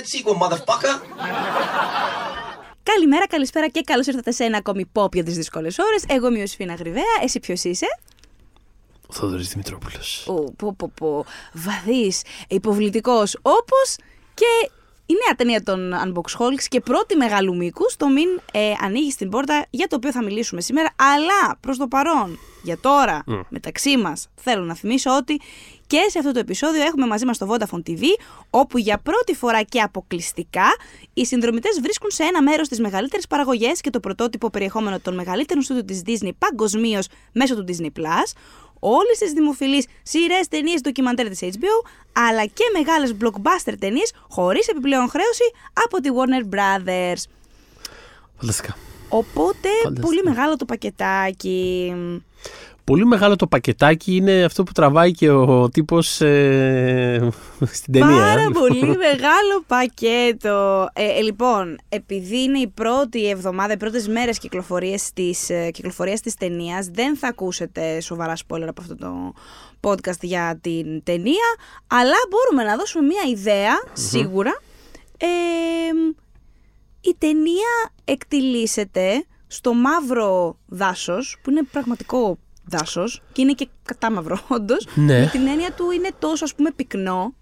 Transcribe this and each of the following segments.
sequel, motherfucker. Καλημέρα, καλησπέρα και καλώς ήρθατε σε ένα ακόμη pop για τις δύσκολες ώρες. Εγώ είμαι η Ιωσήφινα Γρυβαία, εσύ ποιος είσαι? Ο Θόδωρης Δημητρόπουλος. Βαδής, υποβλητικός, όπως και η νέα ταινία των Unboxholics και πρώτη μεγάλου μήκους, το Μην ανοίγει την πόρτα, για το οποίο θα μιλήσουμε σήμερα. Αλλά προς το παρόν, για τώρα, μεταξύ μας, θέλω να θυμίσω ότι και σε αυτό το επεισόδιο έχουμε μαζί μας το Vodafone TV, όπου για πρώτη φορά και αποκλειστικά οι συνδρομητές βρίσκουν σε ένα μέρος τις μεγαλύτερες παραγωγές και το πρωτότυπο περιεχόμενο των μεγαλύτερων στούντιο της Disney παγκοσμίως μέσω του Disney+, όλες τις δημοφιλείς σειρές, ταινίες, ντοκιμαντέρ της HBO, αλλά και μεγάλες blockbuster ταινίες χωρίς επιπλέον χρέωση από τη Warner Brothers. Φανταστικά. Οπότε, πολύ μεγάλο το πακετάκι. Πολύ μεγάλο το πακετάκι είναι αυτό που τραβάει και ο τύπος στην ταινία. Πάρα πολύ μεγάλο πακέτο. Λοιπόν, επειδή είναι η πρώτη εβδομάδα, οι πρώτες μέρες κυκλοφορίας της ταινίας, δεν θα ακούσετε σοβαρά spoiler από αυτό το podcast για την ταινία, αλλά μπορούμε να δώσουμε μια ιδέα, σίγουρα. Η ταινία εκτιλήσεται στο μαύρο δάσος, που είναι πραγματικό δάσος και είναι και κατάμαυρο όντως, ναι. Με την έννοια του είναι τόσο πυκνό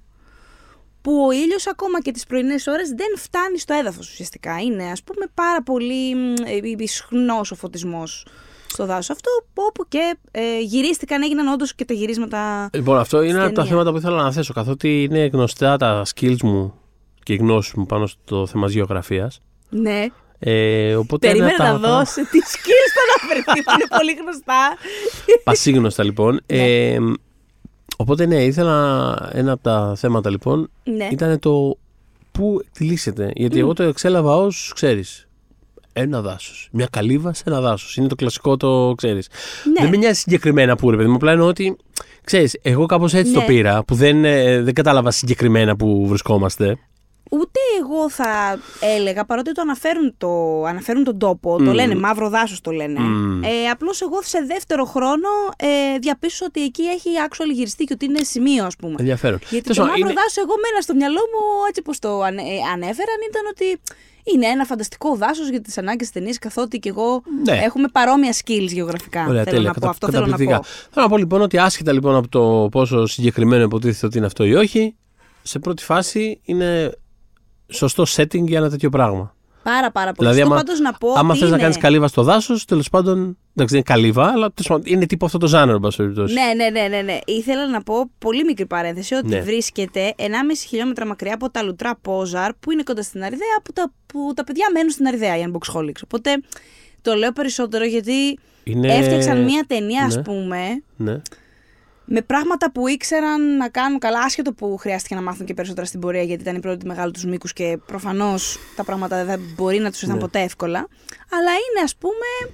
που ο ήλιος ακόμα και τις πρωινές ώρες δεν φτάνει στο έδαφος ουσιαστικά. Είναι πάρα πολύ ισχνός ο φωτισμός στο δάσος αυτό, όπου και έγιναν όντως και τα γυρίσματα. Λοιπόν, αυτό είναι ένα από τα θέματα που ήθελα να θέσω, καθότι είναι γνωστά τα skills μου και οι γνώσεις μου πάνω στο θέμα της γεωγραφίας. Ναι. Οπότε περίμενε να δώσει τι skills θα αναφερθεί, που είναι πολύ γνωστά. Πασίγνωστα λοιπόν. Ναι. Οπότε ναι, ήθελα ένα από τα θέματα λοιπόν, ήταν το πού εκτιλήσεται. Γιατί εγώ το εξέλαβα ως, ξέρεις, ένα δάσος. Μια καλύβα σε ένα δάσος. Είναι το κλασικό, το ξέρεις. Ναι. Δεν με νοιάζει συγκεκριμένα που, ρε παιδί μου, απλά εννοώ ότι, ξέρεις, εγώ κάπως έτσι το πήρα, που δεν κατάλαβα συγκεκριμένα που βρισκόμαστε. Ούτε εγώ θα έλεγα, παρότι το αναφέρουν τον τόπο, το λένε, μαύρο δάσος το λένε. Απλώς εγώ σε δεύτερο χρόνο διαπίστωσα ότι εκεί έχει actual γυριστεί και ότι είναι σημείο, ας πούμε. Ενδιαφέρον. Γιατί το μαύρο δάσος, εγώ μένα στο μυαλό μου, έτσι πως το ανέφεραν, ήταν ότι είναι ένα φανταστικό δάσος για τις ανάγκες της ταινίας, καθότι και εγώ έχουμε παρόμοια skills γεωγραφικά. Ωραία, θέλω να πω. Αυτό θέλω να πω. Θέλω να πω λοιπόν ότι άσχετα λοιπόν από το πόσο συγκεκριμένο υποτίθεται ότι είναι αυτό ή όχι, σε πρώτη φάση είναι σωστό setting για ένα τέτοιο πράγμα. Πάρα πολύ. Δηλαδή, πάντως να πω. Άμα θες να κάνεις καλύβα στο δάσος, τέλος πάντων. Εντάξει, δεν είναι καλύβα, αλλά είναι τύπο αυτό το ζάνερο, εν πάση περιπτώσει. Ναι. Ήθελα να πω πολύ μικρή παρένθεση ότι βρίσκεται 1,5 χιλιόμετρα μακριά από τα Λουτρά Πόζαρ, που είναι κοντά στην Αριδαία, που τα παιδιά μένουν στην Αριδαία, οι Unboxholics. Οπότε το λέω περισσότερο γιατί έφτιαξαν μια ταινία, ας πούμε. Ναι. Με πράγματα που ήξεραν να κάνουν καλά, άσχετο που χρειάστηκε να μάθουν και περισσότερα στην πορεία, γιατί ήταν η πρώτη μεγάλη τους μήκους και προφανώς τα πράγματα δεν μπορεί να τους ήρθαν ποτέ εύκολα. Αλλά είναι, ας πούμε,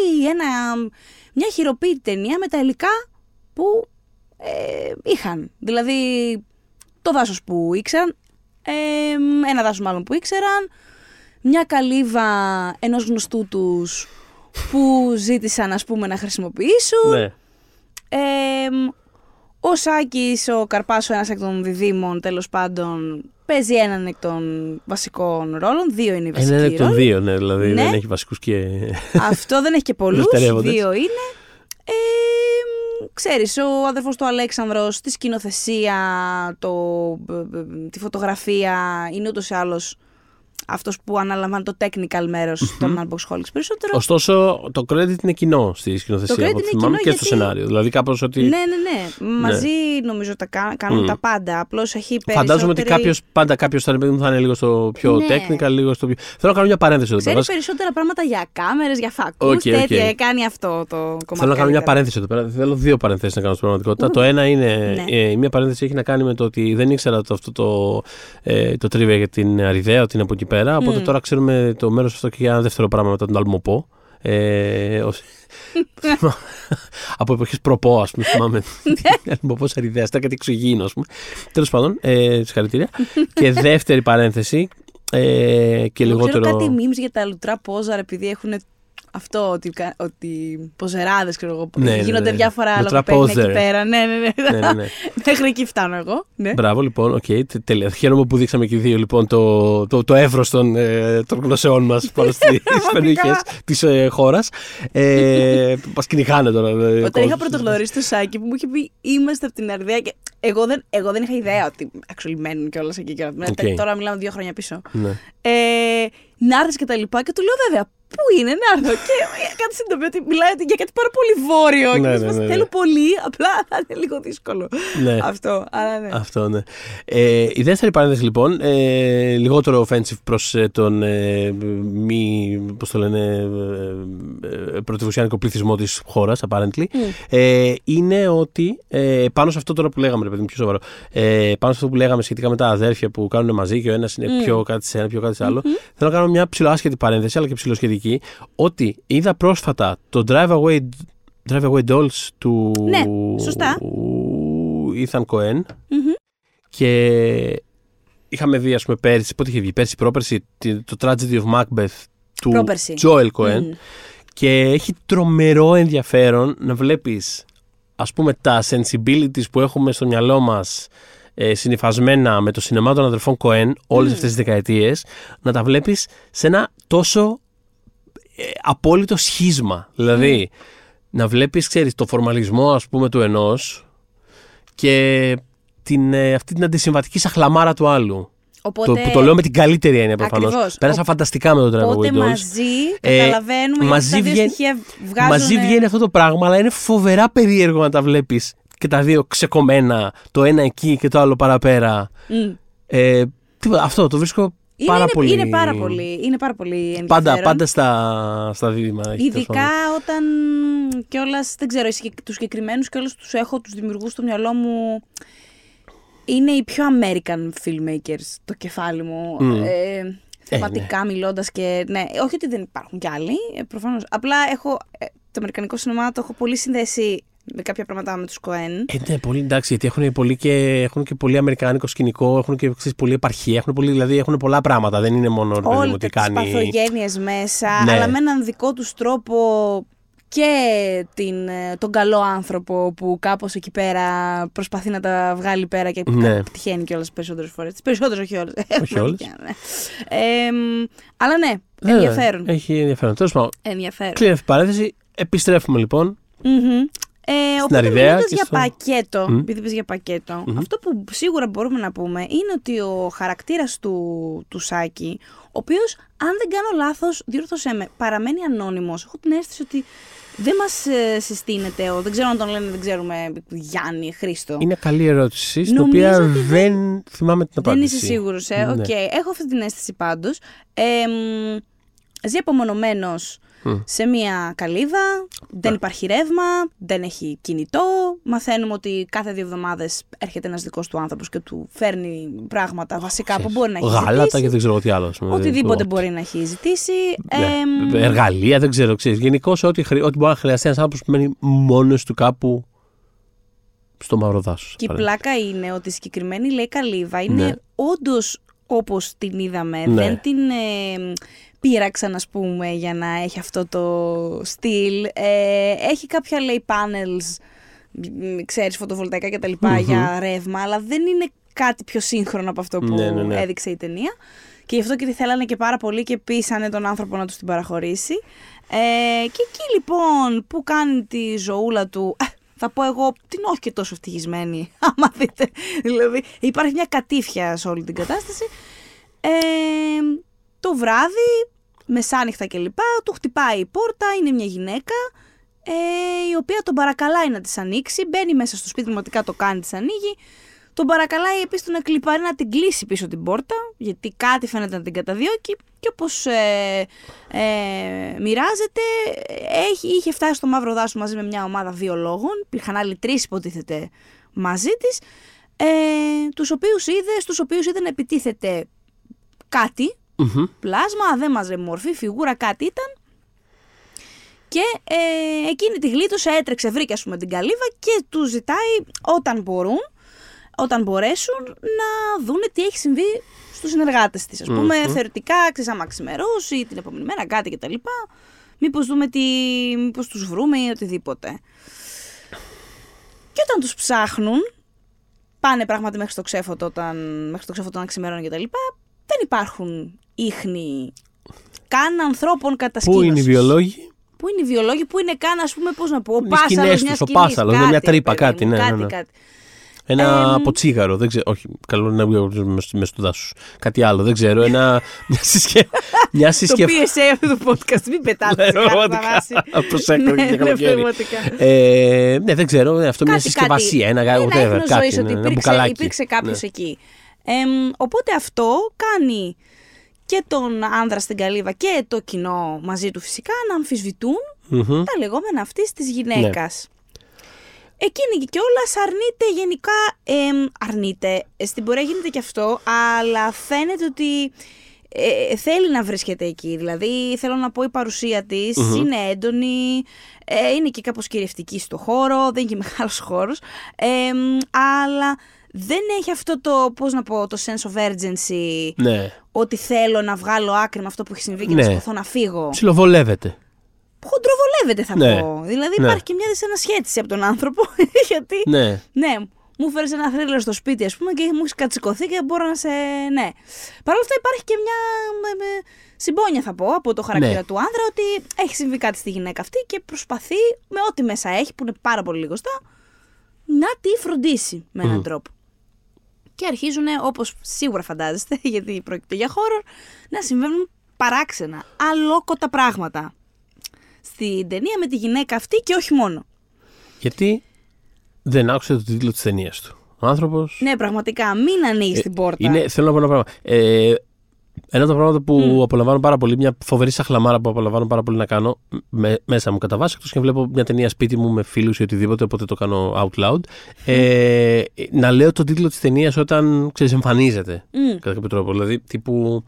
μια χειροποίητη ταινία με τα υλικά που είχαν. Δηλαδή, το δάσος που ήξεραν, ένα δάσος μάλλον που ήξεραν, μια καλύβα ενός γνωστού τους που ζήτησαν, ας πούμε, να χρησιμοποιήσουν. Ναι. Ο Σάκης, ο Καρπάσο, ένας εκ των διδήμων, τέλος πάντων, παίζει έναν εκ των βασικών ρόλων. 2 είναι οι βασικοί. Έναν εκ των 2, ναι, δηλαδή δεν έχει βασικούς και. Αυτό δεν έχει και πολλούς. 2 είναι. Ξέρεις, ο αδερφός του Αλέξανδρος, τη σκηνοθεσία, τη φωτογραφία, είναι ούτως ή άλλως αυτός που αναλαμβάνει το technical μέρος των Unboxholics περισσότερο. Ωστόσο, το credit είναι κοινό στη σκηνοθεσία, από ό,τι θυμάμαι, και στο σενάριο. Δηλαδή, κάπως ότι. Ναι. Μαζί νομίζω κάνουν τα πάντα. Απλώς έχει περισσότερη. Φαντάζομαι ότι κάποιος θα είναι λίγο στο πιο technical, λίγο στο πιο. Θέλω να κάνω μια παρένθεση εδώ πέρα. Ξέρει περισσότερα πράγματα για κάμερες, για φακούς, τέτοια. Κάνει αυτό το κομμάτι. Θέλω να κάνω μια παρένθεση εδώ πέρα. Θέλω 2 παρενθέσεις να κάνω στην πραγματικότητα. Το ένα είναι. Μια παρένθεση έχει να κάνει με το ότι δεν ήξερα αυτό το τρίβια για την Αριδαία, ότι είναι από εκεί πέρα. Οπότε τώρα ξέρουμε το μέρος αυτό και για ένα δεύτερο πράγμα μετά τον Αλμοπό. Από εποχές προπό, ας πούμε, θυμάμαι. Αλμοπός Αριδαίας, ήταν κάτι εξωγήινο, ας πούμε. Τέλος πάντων, συγχαρητήρια. Και δεύτερη παρένθεση. Και λιγότερο. Ξέρω κάτι memes για τα Λουτρά Πόζαρ, επειδή έχουν αυτό, ότι ποζεράδες, ξέρω εγώ, γίνονται διάφορα λογοπαίγνια εκεί πέρα. Ναι. Μέχρι εκεί φτάνω εγώ. Ναι. Μπράβο, λοιπόν, τέλεια. Χαίρομαι που δείξαμε και οι δύο λοιπόν το εύρος των γνωσεών μας πάνω στις περιοχές της χώρας. Μας κυνηγάνε τώρα. Όταν είχα πρωτογνωρίσει το Σάκη που μου είχε πει είμαστε από την Αρδαία και εγώ δεν είχα ιδέα ότι μένουν κιόλας εκεί. Τώρα μιλάμε 2 χρόνια πίσω. Ναι. Να έρθεις και τα λοιπά και του λέω βέβαια. Πού είναι, να έρθω. Και κάτι συνειδητοποιώ ότι μιλάει για κάτι πάρα πολύ βόρειο. Και θέλω πολύ, απλά θα είναι λίγο δύσκολο. Ναι. Αυτό. Αλλά ναι. Αυτό, ναι. Η δεύτερη παρένθεση, λοιπόν, λιγότερο offensive προς τον μη, πώς το λένε, πρωτευουσιανικό πληθυσμό της χώρας, apparently, είναι ότι πάνω σε αυτό τώρα που λέγαμε, ρε παιδί μου, πιο σοβαρό, πάνω σε αυτό που λέγαμε σχετικά με τα αδέρφια που κάνουν μαζί και ο ένας είναι πιο κάτι σε ένα, πιο κάτι σε άλλο, θέλω να κάνω μια ψιλοάσχετη παρένθεση, αλλά και ψιλοσχετική. Ότι είδα πρόσφατα το Drive Away Dolls του Ethan Coen και είχαμε δει, ας πούμε, πέρσι, πότε είχε βγει, πρόπερσι, το Tragedy of Macbeth του Joel Coen και έχει τρομερό ενδιαφέρον να βλέπεις, ας πούμε, τα sensibilities που έχουμε στο μυαλό μας συνυφασμένα με το σινεμά των αδερφών Coen όλες αυτές τις δεκαετίες, να τα βλέπεις σε ένα τόσο απόλυτο σχίσμα. Δηλαδή, να βλέπεις, ξέρεις, το φορμαλισμό, ας πούμε, του ενός και αυτή την αντισυμβατική σαχλαμάρα του άλλου. Οπότε, που το λέω με την καλύτερη έννοια προφανώς. Πέρασα φανταστικά με το Drive Away Dolls. Οπότε μαζί καταλαβαίνουμε μαζί τα δύο στοιχεία βγάζουν. Μαζί βγαίνει αυτό το πράγμα, αλλά είναι φοβερά περίεργο να τα βλέπεις και τα δύο ξεκομμένα, το ένα εκεί και το άλλο παραπέρα. Αυτό το βρίσκω είναι πάρα πολύ ενδιαφέρον. Πάντα στα δίδυμα. Ειδικά όταν κιόλας, δεν ξέρω, τους συγκεκριμένους κιόλας τους έχω τους δημιουργούς στο μυαλό μου. Είναι οι πιο American filmmakers το κεφάλι μου. Θεματικά μιλώντας και. Ναι, όχι ότι δεν υπάρχουν κι άλλοι, προφανώς. Απλά το αμερικανικό σινεμά το έχω πολύ συνδέσει με κάποια πράγματα με τους Coen. Ναι, πολύ εντάξει, γιατί έχουν και πολύ αμερικάνικο σκηνικό, έχουν και πολύ επαρχία, δηλαδή έχουν πολλά πράγματα. Δεν είναι μόνο όλες ότι τις παθογένειες μέσα, ναι, αλλά με έναν δικό τους τρόπο και τον καλό άνθρωπο που κάπως εκεί πέρα προσπαθεί να τα βγάλει πέρα και πετυχαίνει κιόλας τις περισσότερες φορές. Τις περισσότερες, όχι όλες. Όχι όλες. Αλλά ναι, ενδιαφέρον. Έχει ενδιαφέρον. Τέλος πάντων. Ενδιαφέρον. Παρένθεση. Επιστρέφουμε λοιπόν. Οπότε μιλώντας για πακέτο, επειδή είπες για πακέτο, αυτό που σίγουρα μπορούμε να πούμε είναι ότι ο χαρακτήρας του Σάκη, ο οποίος, αν δεν κάνω λάθος, διόρθωσέ με, παραμένει ανώνυμος. Έχω την αίσθηση ότι δεν μας συστήνεται, δεν ξέρω αν τον λένε, δεν ξέρουμε, Γιάννη, Χρήστο. Είναι καλή ερώτηση, στην οποία δεν θυμάμαι την απάντηση. Δεν είσαι σίγουρος, Έχω αυτή την αίσθηση πάντως. Ζει απομονωμένος σε μια καλύβα, δεν υπάρχει ρεύμα, δεν έχει κινητό. Μαθαίνουμε ότι κάθε 2 εβδομάδες έρχεται ένας δικός του άνθρωπος και του φέρνει πράγματα βασικά που μπορεί να έχει ζητήσει. Γάλατα και δεν ξέρω τι άλλο. Οτιδήποτε μπορεί να έχει ζητήσει. Εργαλεία, δεν ξέρω. Γενικώς ό,τι μπορεί να χρειαστεί ένας άνθρωπος που μένει μόνος του κάπου στο μαύρο δάσος. Και η πλάκα είναι ότι η συγκεκριμένη, λέει, καλύβα είναι όντως όπως την είδαμε. Δεν την πήραξαν, ας πούμε, για να έχει αυτό το στυλ. Έχει κάποια, λέει, panels, ξέρεις, φωτοβολταϊκά και τα λοιπά για ρεύμα, αλλά δεν είναι κάτι πιο σύγχρονο από αυτό που έδειξε η ταινία. Και γι' αυτό και τη θέλανε και πάρα πολύ και πείσανε τον άνθρωπο να τους την παραχωρήσει. Και εκεί λοιπόν που κάνει τη ζωούλα του, θα πω εγώ, την όχι και τόσο ευτυχισμένη, άμα δείτε. Δηλαδή υπάρχει μια κατήφια σε όλη την κατάσταση. Το βράδυ, μεσάνυχτα κλπ, του χτυπάει η πόρτα, είναι μια γυναίκα η οποία τον παρακαλάει να της ανοίξει, μπαίνει μέσα στο σπίτι, πραγματικά το κάνει, της ανοίγει, τον παρακαλάει επίσης τον εκλιπάρει να την κλείσει πίσω την πόρτα, γιατί κάτι φαίνεται να την καταδιώκει και όπως μοιράζεται, είχε φτάσει στο μαύρο δάσο μαζί με μια ομάδα βιολόγων, υπήρχαν άλλοι 3 υποτίθεται μαζί της, στους οποίους είδε να επιτίθεται κάτι, πλάσμα, δεν μαζεύει μορφή, φιγούρα, κάτι ήταν. Και εκείνη τη γλίτωσε, έτρεξε, βρήκε, ας πούμε, την καλύβα και του ζητάει όταν μπορέσουν να δούνε τι έχει συμβεί στους συνεργάτες της. Ας πούμε, θεωρητικά, άμα ξημερώσει την επόμενη μέρα, κάτι κτλ. Μήπως δούμε μήπως τους βρούμε ή οτιδήποτε. Και όταν τους ψάχνουν, πάνε πράγματι μέχρι το ξέφωτο όταν ξημερώνει κτλ. Δεν υπάρχουν ίχνη καν ανθρώπων κατασκήνωσης. Πού είναι οι βιολόγοι? Που είναι καν, ας πούμε, πώς να πω, ο πάσαλος, μια τρύπα, κάτι. Ένα ποτσίγαρο, δεν ξέρω. Όχι, καλό είναι να βγει μέσα στο δάσος. Κάτι άλλο, δεν ξέρω. Μια συσκευή. Το PSA αυτού του podcast, μην πετάτε στη βάση. Προσέξτε και καλοκαίρι. Ναι, δεν ξέρω. Αυτό μια συσκευασία. Ένα μπουκαλάκι. Υπήρξε κάποιος εκεί. Οπότε αυτό κάνει και τον άνδρα στην καλύβα και το κοινό μαζί του φυσικά να αμφισβητούν τα λεγόμενα αυτής της γυναίκας. Εκείνη κιόλας αρνείται γενικά, αρνείται, στην πορεία γίνεται και αυτό, αλλά φαίνεται ότι θέλει να βρίσκεται εκεί. Δηλαδή, θέλω να πω, η παρουσία της είναι έντονη, είναι και κάπως κυριευτική στο χώρο, δεν είναι και μεγάλος χώρος, αλλά δεν έχει αυτό το, πώς να πω, το sense of urgency, ότι θέλω να βγάλω άκρη με αυτό που έχει συμβεί και να σκοθώ να φύγω. Ψιλοβολεύεται. Χοντροβολεύεται θα πω. Δηλαδή υπάρχει και μια δυσανασχέτιση από τον άνθρωπο. Γιατί μου φέρεις ένα θρίλερ στο σπίτι, ας πούμε, και μου έχεις κατσικωθεί και μπορώ να σε. Ναι. Παρ' όλα αυτά υπάρχει και μια συμπόνια, θα πω, από το χαρακτήρα του άνδρα, ότι έχει συμβεί κάτι στη γυναίκα αυτή και προσπαθεί με ό,τι μέσα έχει, που είναι πάρα πολύ λιγοστά, να τη φροντίσει με έναν τρόπο. Και αρχίζουν, όπως σίγουρα φαντάζεστε, γιατί πρόκειται για horror, να συμβαίνουν παράξενα, αλόκοτα πράγματα στην ταινία με τη γυναίκα αυτή και όχι μόνο. Γιατί δεν άκουσε το τίτλο της ταινίας του. Ο άνθρωπος. Ναι, πραγματικά, μην ανοίγεις την πόρτα. Θέλω να πω ένα πράγμα. Ένα από τα πράγματα που απολαμβάνω πάρα πολύ, μια φοβερή σαχλαμάρα που απολαμβάνω πάρα πολύ να κάνω μέσα μου κατά βάση, εκτός και βλέπω μια ταινία σπίτι μου με φίλους ή οτιδήποτε, οπότε το κάνω out loud. Να λέω το τίτλο της ταινίας όταν εμφανίζεται κατά κάποιο τρόπο. Δηλαδή, τύπου.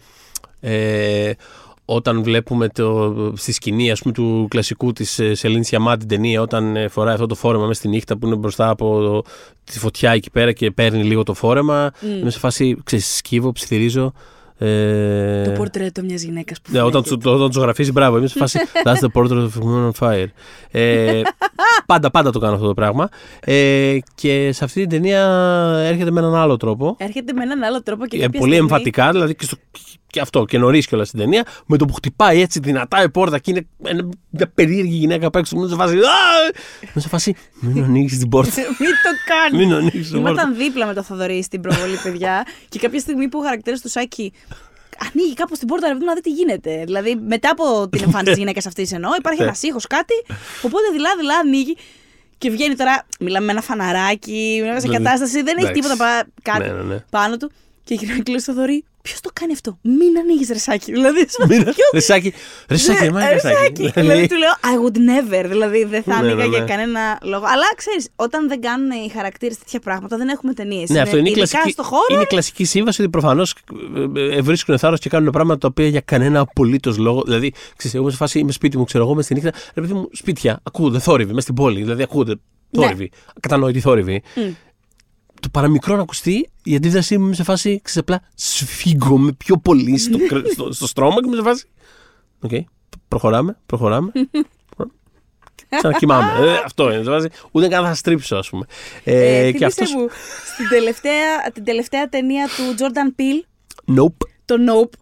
Όταν βλέπουμε στη σκηνή, ας πούμε, του κλασικού της Σελίν Σιαμά την ταινία, όταν φοράει αυτό το φόρεμα μέσα στη νύχτα που είναι μπροστά από τη φωτιά εκεί πέρα και παίρνει λίγο το φόρεμα, είμαι σε φάση, σκύβω, ψιθυρίζω. Το πορτρέτο μιας γυναίκας που όταν το ζωγραφίζει, μπράβο, είμαι σε φάση that's the portrait of a woman on fire. Πάντα το κάνω αυτό το πράγμα. Και σε αυτή την ταινία έρχεται με έναν άλλο τρόπο. Και πολύ εμφατικά, δηλαδή και αυτό, και νωρίς κιόλας στην ταινία, με το που χτυπάει έτσι δυνατά η πόρτα και είναι μια περίεργη γυναίκα απ' έξω, μου σε φάση, μην ανοίξεις την πόρτα. Μην το κάνεις. Ήμασταν δίπλα με το Θοδωρή στην προβολή, παιδιά, και κάποια στιγμή που ο χαρακτήρας του Σάκη ανοίγει κάπως την πόρτα να δει τι γίνεται. Δηλαδή, μετά από την εμφάνιση της γυναίκας αυτής εννοώ, υπάρχει ένας ήχος, κάτι, οπότε δειλά δει και βγαίνει τώρα, μιλάμε με ένα φαναράκι, μιλάμε σε κατάσταση, δεν έχει τίποτα κάτι πάνω του. Και γυρνάει στο Θοδωρή, ποιος το κάνει αυτό? Μην ανοίγεις, Ρεσάκι. Δηλαδή, Ρεσάκι, δηλαδή του λέω, I would never. Δηλαδή δεν θα άνοιγα για κανένα λόγο. Αλλά ξέρεις, όταν δεν κάνουν οι χαρακτήρες τέτοια πράγματα, δεν έχουμε ταινίες. Ναι, αυτό είναι η κλασική σύμβαση ότι προφανώς βρίσκουν θάρρος και κάνουν πράγματα τα οποία για κανένα απολύτως λόγο. Δηλαδή, ξέρεις, εγώ σε φάση είμαι σπίτι μου, ξέρω εγώ, μες στη νύχτα. Ρε παιδί μου, σπίτια, ακούγονται θόρυβοι, μες στην πόλη. Δηλαδή, ακούγονται θόρυβοι, κατανόητοι θόρυβοι. Το παραμικρό να ακουστεί, η αντίδρασή μου σε φάση, απλά σφίγγομαι πιο πολύ στο στρώμα και είμαι σε φάση. Οκ, προχωράμε. Ξανακοιμάμαι. Αυτό είναι. Σε φάση, ούτε καν θα στρίψω, ας πούμε. Και αυτός. Μου, την τελευταία ταινία του Jordan Peele. Nope. Το Nope.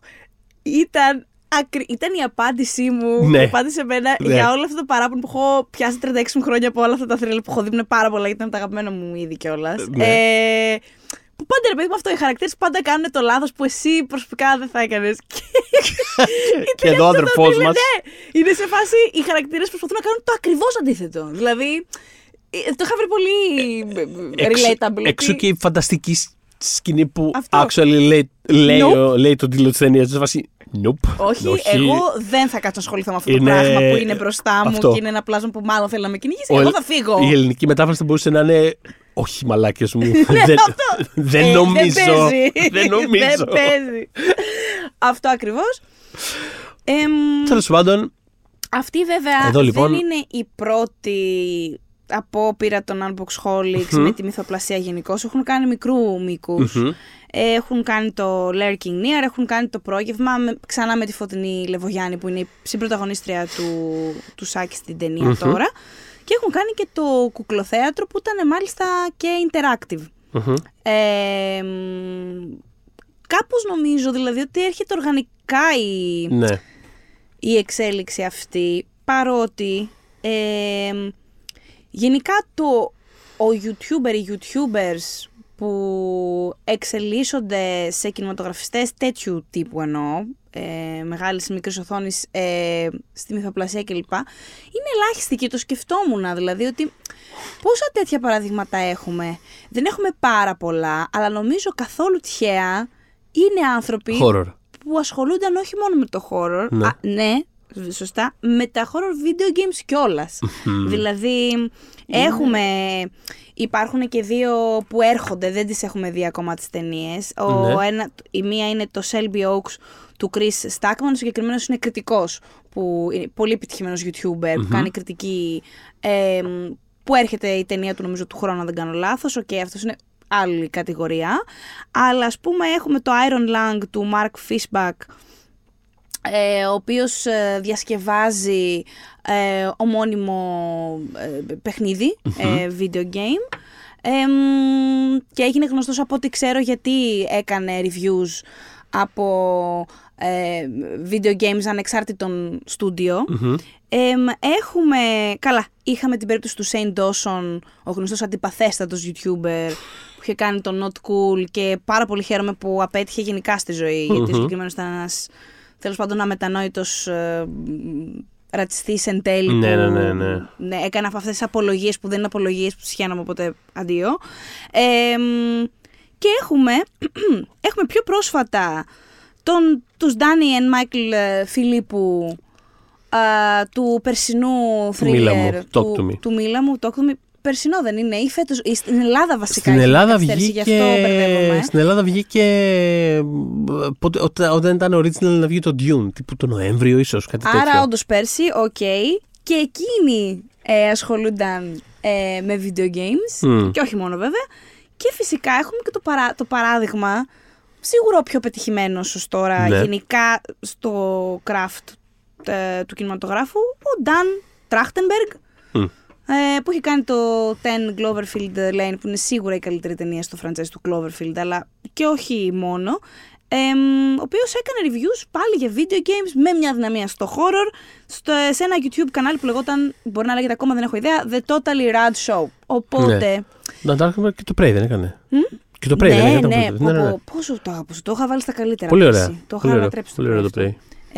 Ήταν η απάντησή μου, η απάντηση σε μένα για όλο αυτό το παράπονο που έχω πιάσει 36 χρόνια από όλα αυτά τα θρύλα που έχω δει, είναι πάρα πολλά, γιατί είναι τα αγαπημένα μου είδη κιόλας. Που πάντα, ρε παιδί μου, αυτό, οι χαρακτήρες πάντα κάνουν το λάθος που εσύ προσωπικά δεν θα έκανες. Και εδώ ο αδερφός μας. Ναι, είναι σε φάση οι χαρακτήρες προσπαθούν να κάνουν το ακριβώς αντίθετο. Δηλαδή, το είχα βρει πολύ relatable. Εξού και η φανταστική σκηνή που actually λέει τον τίτλο της ταινίας. Nope. Όχι, εγώ δεν θα κάτσω να ασχοληθώ με αυτό το πράγμα που είναι μπροστά μου και είναι ένα πλάσμα που μάλλον θέλει να με κυνηγήσει. Εγώ θα φύγω. Η ελληνική μετάφραση θα μπορούσε να είναι. Όχι, μαλάκες μου. Δεν νομίζω. Δεν παίζει. Αυτό ακριβώς. Τέλος πάντων. Αυτή βέβαια δεν είναι η πρώτη απόπειρα των Unboxholics με τη μυθοπλασία γενικώς. Έχουν κάνει μικρού μήκους. Έχουν κάνει το Lurking Near, έχουν κάνει το Πρόγευμα, ξανά με τη Φωτεινή Λεβογιάννη που είναι η συμπρωταγωνίστρια του Σάκη στην ταινία τώρα. Και έχουν κάνει και το Κουκλοθέατρο που ήταν μάλιστα και interactive. Κάπως νομίζω δηλαδή ότι έρχεται οργανικά η εξέλιξη αυτή, παρότι γενικά οι YouTubers που εξελίσσονται σε κινηματογραφιστές τέτοιου τύπου εννοώ, μεγάλης μικρής οθόνης, στη μυθοπλασία κλπ. Είναι ελάχιστοι και το σκεφτόμουν, δηλαδή ότι πόσα τέτοια παραδείγματα έχουμε. Δεν έχουμε πάρα πολλά, αλλά νομίζω καθόλου τυχαία είναι άνθρωποι που ασχολούνταν όχι μόνο με το horror, ναι, σωστά, με τα horror video games κιόλας. Δηλαδή υπάρχουν και δύο που έρχονται, δεν τις έχουμε δει ακόμα τις ταινίες. Η μία είναι το Shelby Oaks του Chris Stackman, ο συγκεκριμένος είναι κριτικός, που είναι πολύ επιτυχημένος YouTuber, που κάνει κριτική, που έρχεται η ταινία του νομίζω του χρόνου, αν δεν κάνω λάθος. Αυτός είναι άλλη κατηγορία. Αλλά ας πούμε έχουμε το Iron Lung του Mark Fishback, ο οποίος διασκευάζει ομώνυμο παιχνίδι, video game, και έγινε γνωστός από ό,τι ξέρω γιατί έκανε reviews από video games ανεξάρτητων στούντιο. Είχαμε την περίπτωση του Shane Dawson, ο γνωστός αντιπαθέστατος YouTuber που είχε κάνει το Not Cool, και πάρα πολύ χαίρομαι που απέτυχε γενικά στη ζωή, γιατί ο συγκεκριμένος ήταν ένας, τέλος πάντων, αμετανόητος ρατσιστής εν τέλει, ναι, έκανε αυτές τις απολογίες που δεν είναι απολογίες, που συχαίνομαι, οπότε αντίο. Και έχουμε πιο πρόσφατα τους Danny and Michael Φιλίππου, του περσινού thriller του Μίλα μου, Talk to Me. Περσινό δεν είναι, ή φέτος, στην Ελλάδα βασικά. Στην Ελλάδα βγήκε όταν ήταν original να βγει το Dune, τύπου το Νοέμβριο ίσως, κάτι τέτοιο. Άρα όντως πέρσι, και εκείνοι ασχολούνταν με video games, και όχι μόνο βέβαια. Και φυσικά έχουμε και το παράδειγμα, σίγουρα ο πιο πετυχημένος ως τώρα, γενικά στο craft του κινηματογράφου, ο Dan Trachtenberg, που έχει κάνει το 10 Cloverfield Lane, που είναι σίγουρα η καλύτερη ταινία στο franchise του Cloverfield, αλλά και όχι μόνο, ο οποίος έκανε reviews πάλι για video games με μια δυναμία στο horror, σε ένα YouTube κανάλι που λεγόταν, μπορεί να λέγεται ακόμα, δεν έχω ιδέα, The Totally Rad Show. Οπότε... Ναι, και το Prey δεν έκανε. Και το Prey δεν έκανε. Ναι. Πόσο το άκουσα, το είχα βάλει στα καλύτερα. Πολύ ωραία. Το είχα ανατρέψει. Πολύ ωραίο το Prey.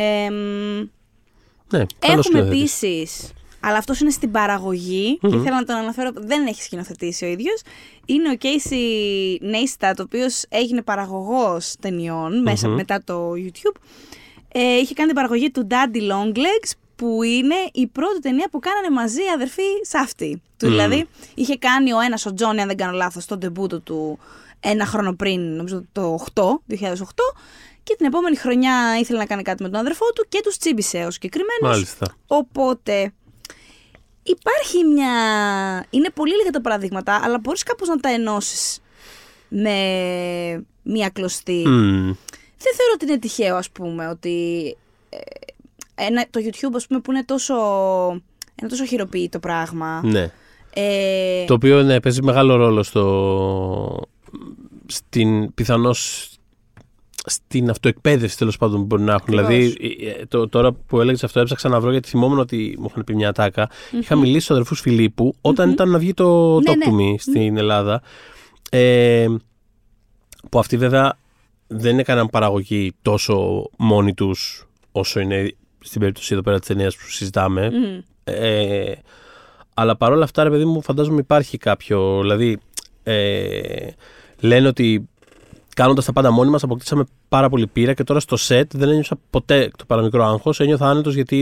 Έχουμε επίσης, αλλά αυτός είναι στην παραγωγή, και ήθελα να τον αναφέρω, δεν έχει σκηνοθετήσει ο ίδιος. Είναι ο Casey Neistat, ο οποίος έγινε παραγωγός ταινιών μετά το YouTube. Είχε κάνει την παραγωγή του Daddy Longlegs, που είναι η πρώτη ταινία που κάνανε μαζί οι αδερφοί Safdie. Δηλαδή, είχε κάνει ο ένας, ο Johnny, αν δεν κάνω λάθος, τον ντεμπούτο του ένα χρόνο πριν, νομίζω το 2008. Και την επόμενη χρονιά ήθελε να κάνει κάτι με τον αδερφό του και τους τσίμπησε ο συγκεκριμένος. Μάλιστα. Οπότε υπάρχει είναι πολύ λίγα τα παραδείγματα, αλλά μπορείς κάπως να τα ενώσεις με μία κλωστή. Δεν θεωρώ ότι είναι τυχαίο, ας πούμε, ότι το YouTube, ας πούμε, που είναι ένα τόσο χειροποίητο πράγμα. Ναι. Το οποίο παίζει μεγάλο ρόλο πιθανώς στην αυτοεκπαίδευση, τέλος πάντων, που μπορεί να έχουν. Δηλαδή, τώρα που έλεγες αυτό, έψαξα να βρω, γιατί θυμόμουν ότι μου είχαν πει μια τάκα. Είχα μιλήσει στους αδερφούς Φιλίππου όταν ήταν να βγει το Talk to Me στην Ελλάδα. Που αυτοί βέβαια δεν έκαναν παραγωγή τόσο μόνοι τους όσο είναι στην περίπτωση εδώ πέρα της ταινίας που συζητάμε. Αλλά παρόλα αυτά, ρε παιδί μου, φαντάζομαι υπάρχει κάποιο. Δηλαδή, λένε ότι κάνοντας τα πάντα μόνοι μας, αποκτήσαμε πάρα πολύ πείρα, και τώρα στο set δεν ένιωσα ποτέ το παραμικρό άγχος. Ένιωθα άνετος, γιατί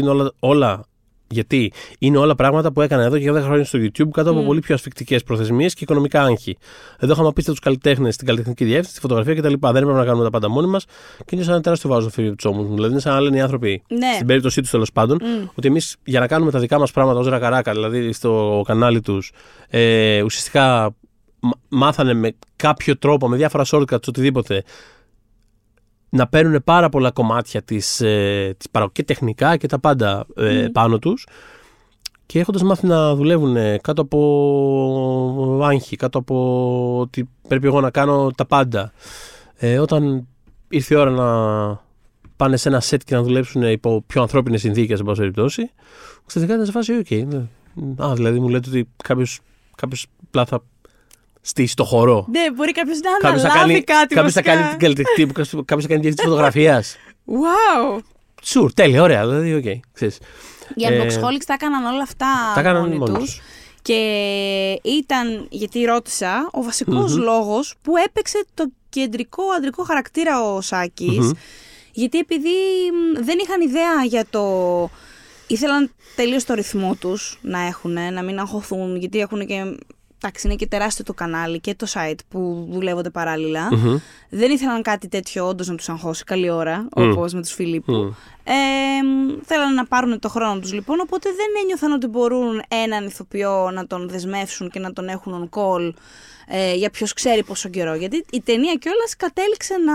είναι όλα πράγματα που έκανα εδώ και 10 χρόνια στο YouTube, κάτω από πολύ πιο ασφικτικές προθεσμίες και οικονομικά άγχη. Εδώ είχαμε απίστευτους καλλιτέχνες στην καλλιτεχνική διεύθυνση, στη φωτογραφία κτλ. Δεν έπρεπε να κάνουμε τα πάντα μόνοι μας, και νιώσα ένα τεράστιο βάρος στο φύλλο του ώμου μου. Δηλαδή, είναι σαν να λένε οι άνθρωποι, στην περίπτωσή τους τέλος πάντων, ότι εμείς για να κάνουμε τα δικά μας πράγματα ως ρακαράκα, δηλαδή στο κανάλι τους, ουσιαστικά μάθανε με κάποιο τρόπο, με διάφορα shortcuts, οτιδήποτε, να παίρνουν πάρα πολλά κομμάτια και τεχνικά και τα πάντα πάνω τους, Και έχοντας μάθει να δουλεύουν κάτω από άγχη, κάτω από ότι πρέπει εγώ να κάνω τα πάντα. Όταν ήρθε η ώρα να πάνε σε ένα σετ και να δουλέψουν υπό πιο ανθρώπινες συνθήκες, εν πάση περιπτώσει, ξαφνικά ήταν σε φάση, δηλαδή μου λέτε ότι κάποιος απλά θα στήσει το χορό. Ναι, μπορεί κάποιος να αναλάβει κάτι. Κάποιος θα κάνει την καλλιτεχνική, κάποιος θα κάνει διεύθυνση φωτογραφίας. Wow! Sure, τέλεια, ωραία, δηλαδή, ξέρεις. Οι Unboxholics τα έκαναν όλα αυτά μόνοι τους. Και ήταν, γιατί ρώτησα, ο βασικός λόγος που έπαιξε το κεντρικό αντρικό χαρακτήρα ο Σάκης. Γιατί επειδή δεν είχαν ιδέα για το... Ήθελαν τελείως το ρυθμό τους να έχουν, να μην αγχωθούν, γιατί έχουν και... Εντάξει, είναι και τεράστιο το κανάλι και το site που δουλεύονται παράλληλα. Δεν ήθελαν κάτι τέτοιο όντως να τους αγχώσει καλή ώρα, όπως με τους Φιλίππου. Θέλανε να πάρουν το χρόνο τους λοιπόν, οπότε δεν ένιωθαν ότι μπορούν έναν ηθοποιό να τον δεσμεύσουν και να τον έχουν on call για ποιος ξέρει πόσο καιρό. Γιατί η ταινία κιόλας κατέληξε να